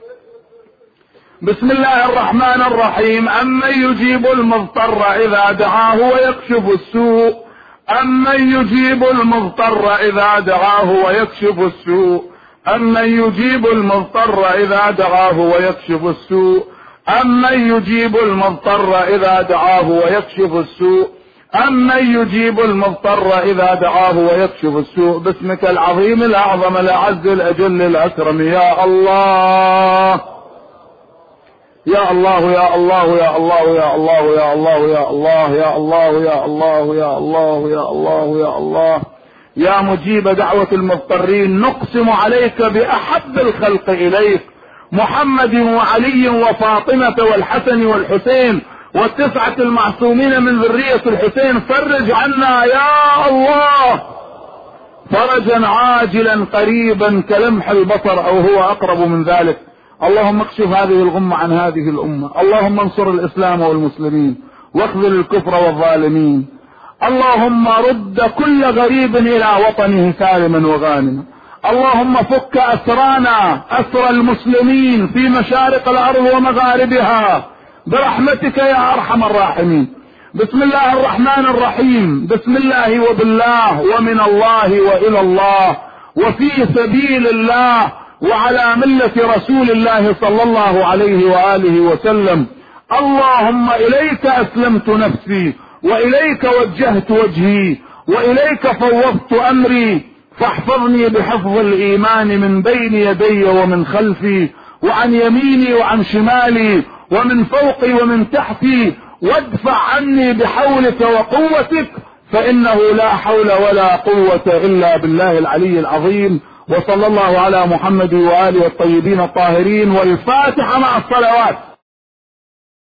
بسم الله الرحمن الرحيم. امن يجيب المضطر اذا دعاه ويكشف السوء، امن يجيب المضطر اذا دعاه ويكشف السوء، امن يجيب المضطر اذا دعاه ويكشف السوء، امن يجيب المضطر اذا دعاه ويكشف السوء، امن يجيب المضطر اذا دعاه ويكشف السوء. باسمك العظيم الاعظم الاعز الاجل الاكرم يا الله يا الله يا الله يا الله يا الله يا الله يا الله يا الله يا الله يا الله يا الله يا الله يا مجيب دعوة المضطرين، نقسم عليك بأحب الخلق إليك، محمد وعلي وفاطمة والحسن والحسين والتسعة المعصومين من ذرية الحسين، فرج عنا يا الله فرجا عاجلا قريبا كلمح البصر أو هو أقرب من ذلك. اللهم اكشف هذه الغمة عن هذه الأمة، اللهم انصر الإسلام والمسلمين واخذل الكفر والظالمين، اللهم رد كل غريب إلى وطنه سالما وغانما، اللهم فك أسرانا أسر المسلمين في مشارق الأرض ومغاربها برحمتك يا أرحم الراحمين. بسم الله الرحمن الرحيم. بسم الله وبالله ومن الله وإلى الله وفي سبيل الله وعلى ملة رسول الله صلى الله عليه وآله وسلم. اللهم إليك أسلمت نفسي، وإليك وجهت وجهي، وإليك فوضت أمري، فاحفظني بحفظ الإيمان من بين يدي ومن خلفي، وعن يميني وعن شمالي، ومن فوقي ومن تحتي، وادفع عني بحولك وقوتك، فإنه لا حول ولا قوة إلا بالله العلي العظيم. وصلى الله على محمد وآله الطيبين الطاهرين. والفاتحة مع الصلوات.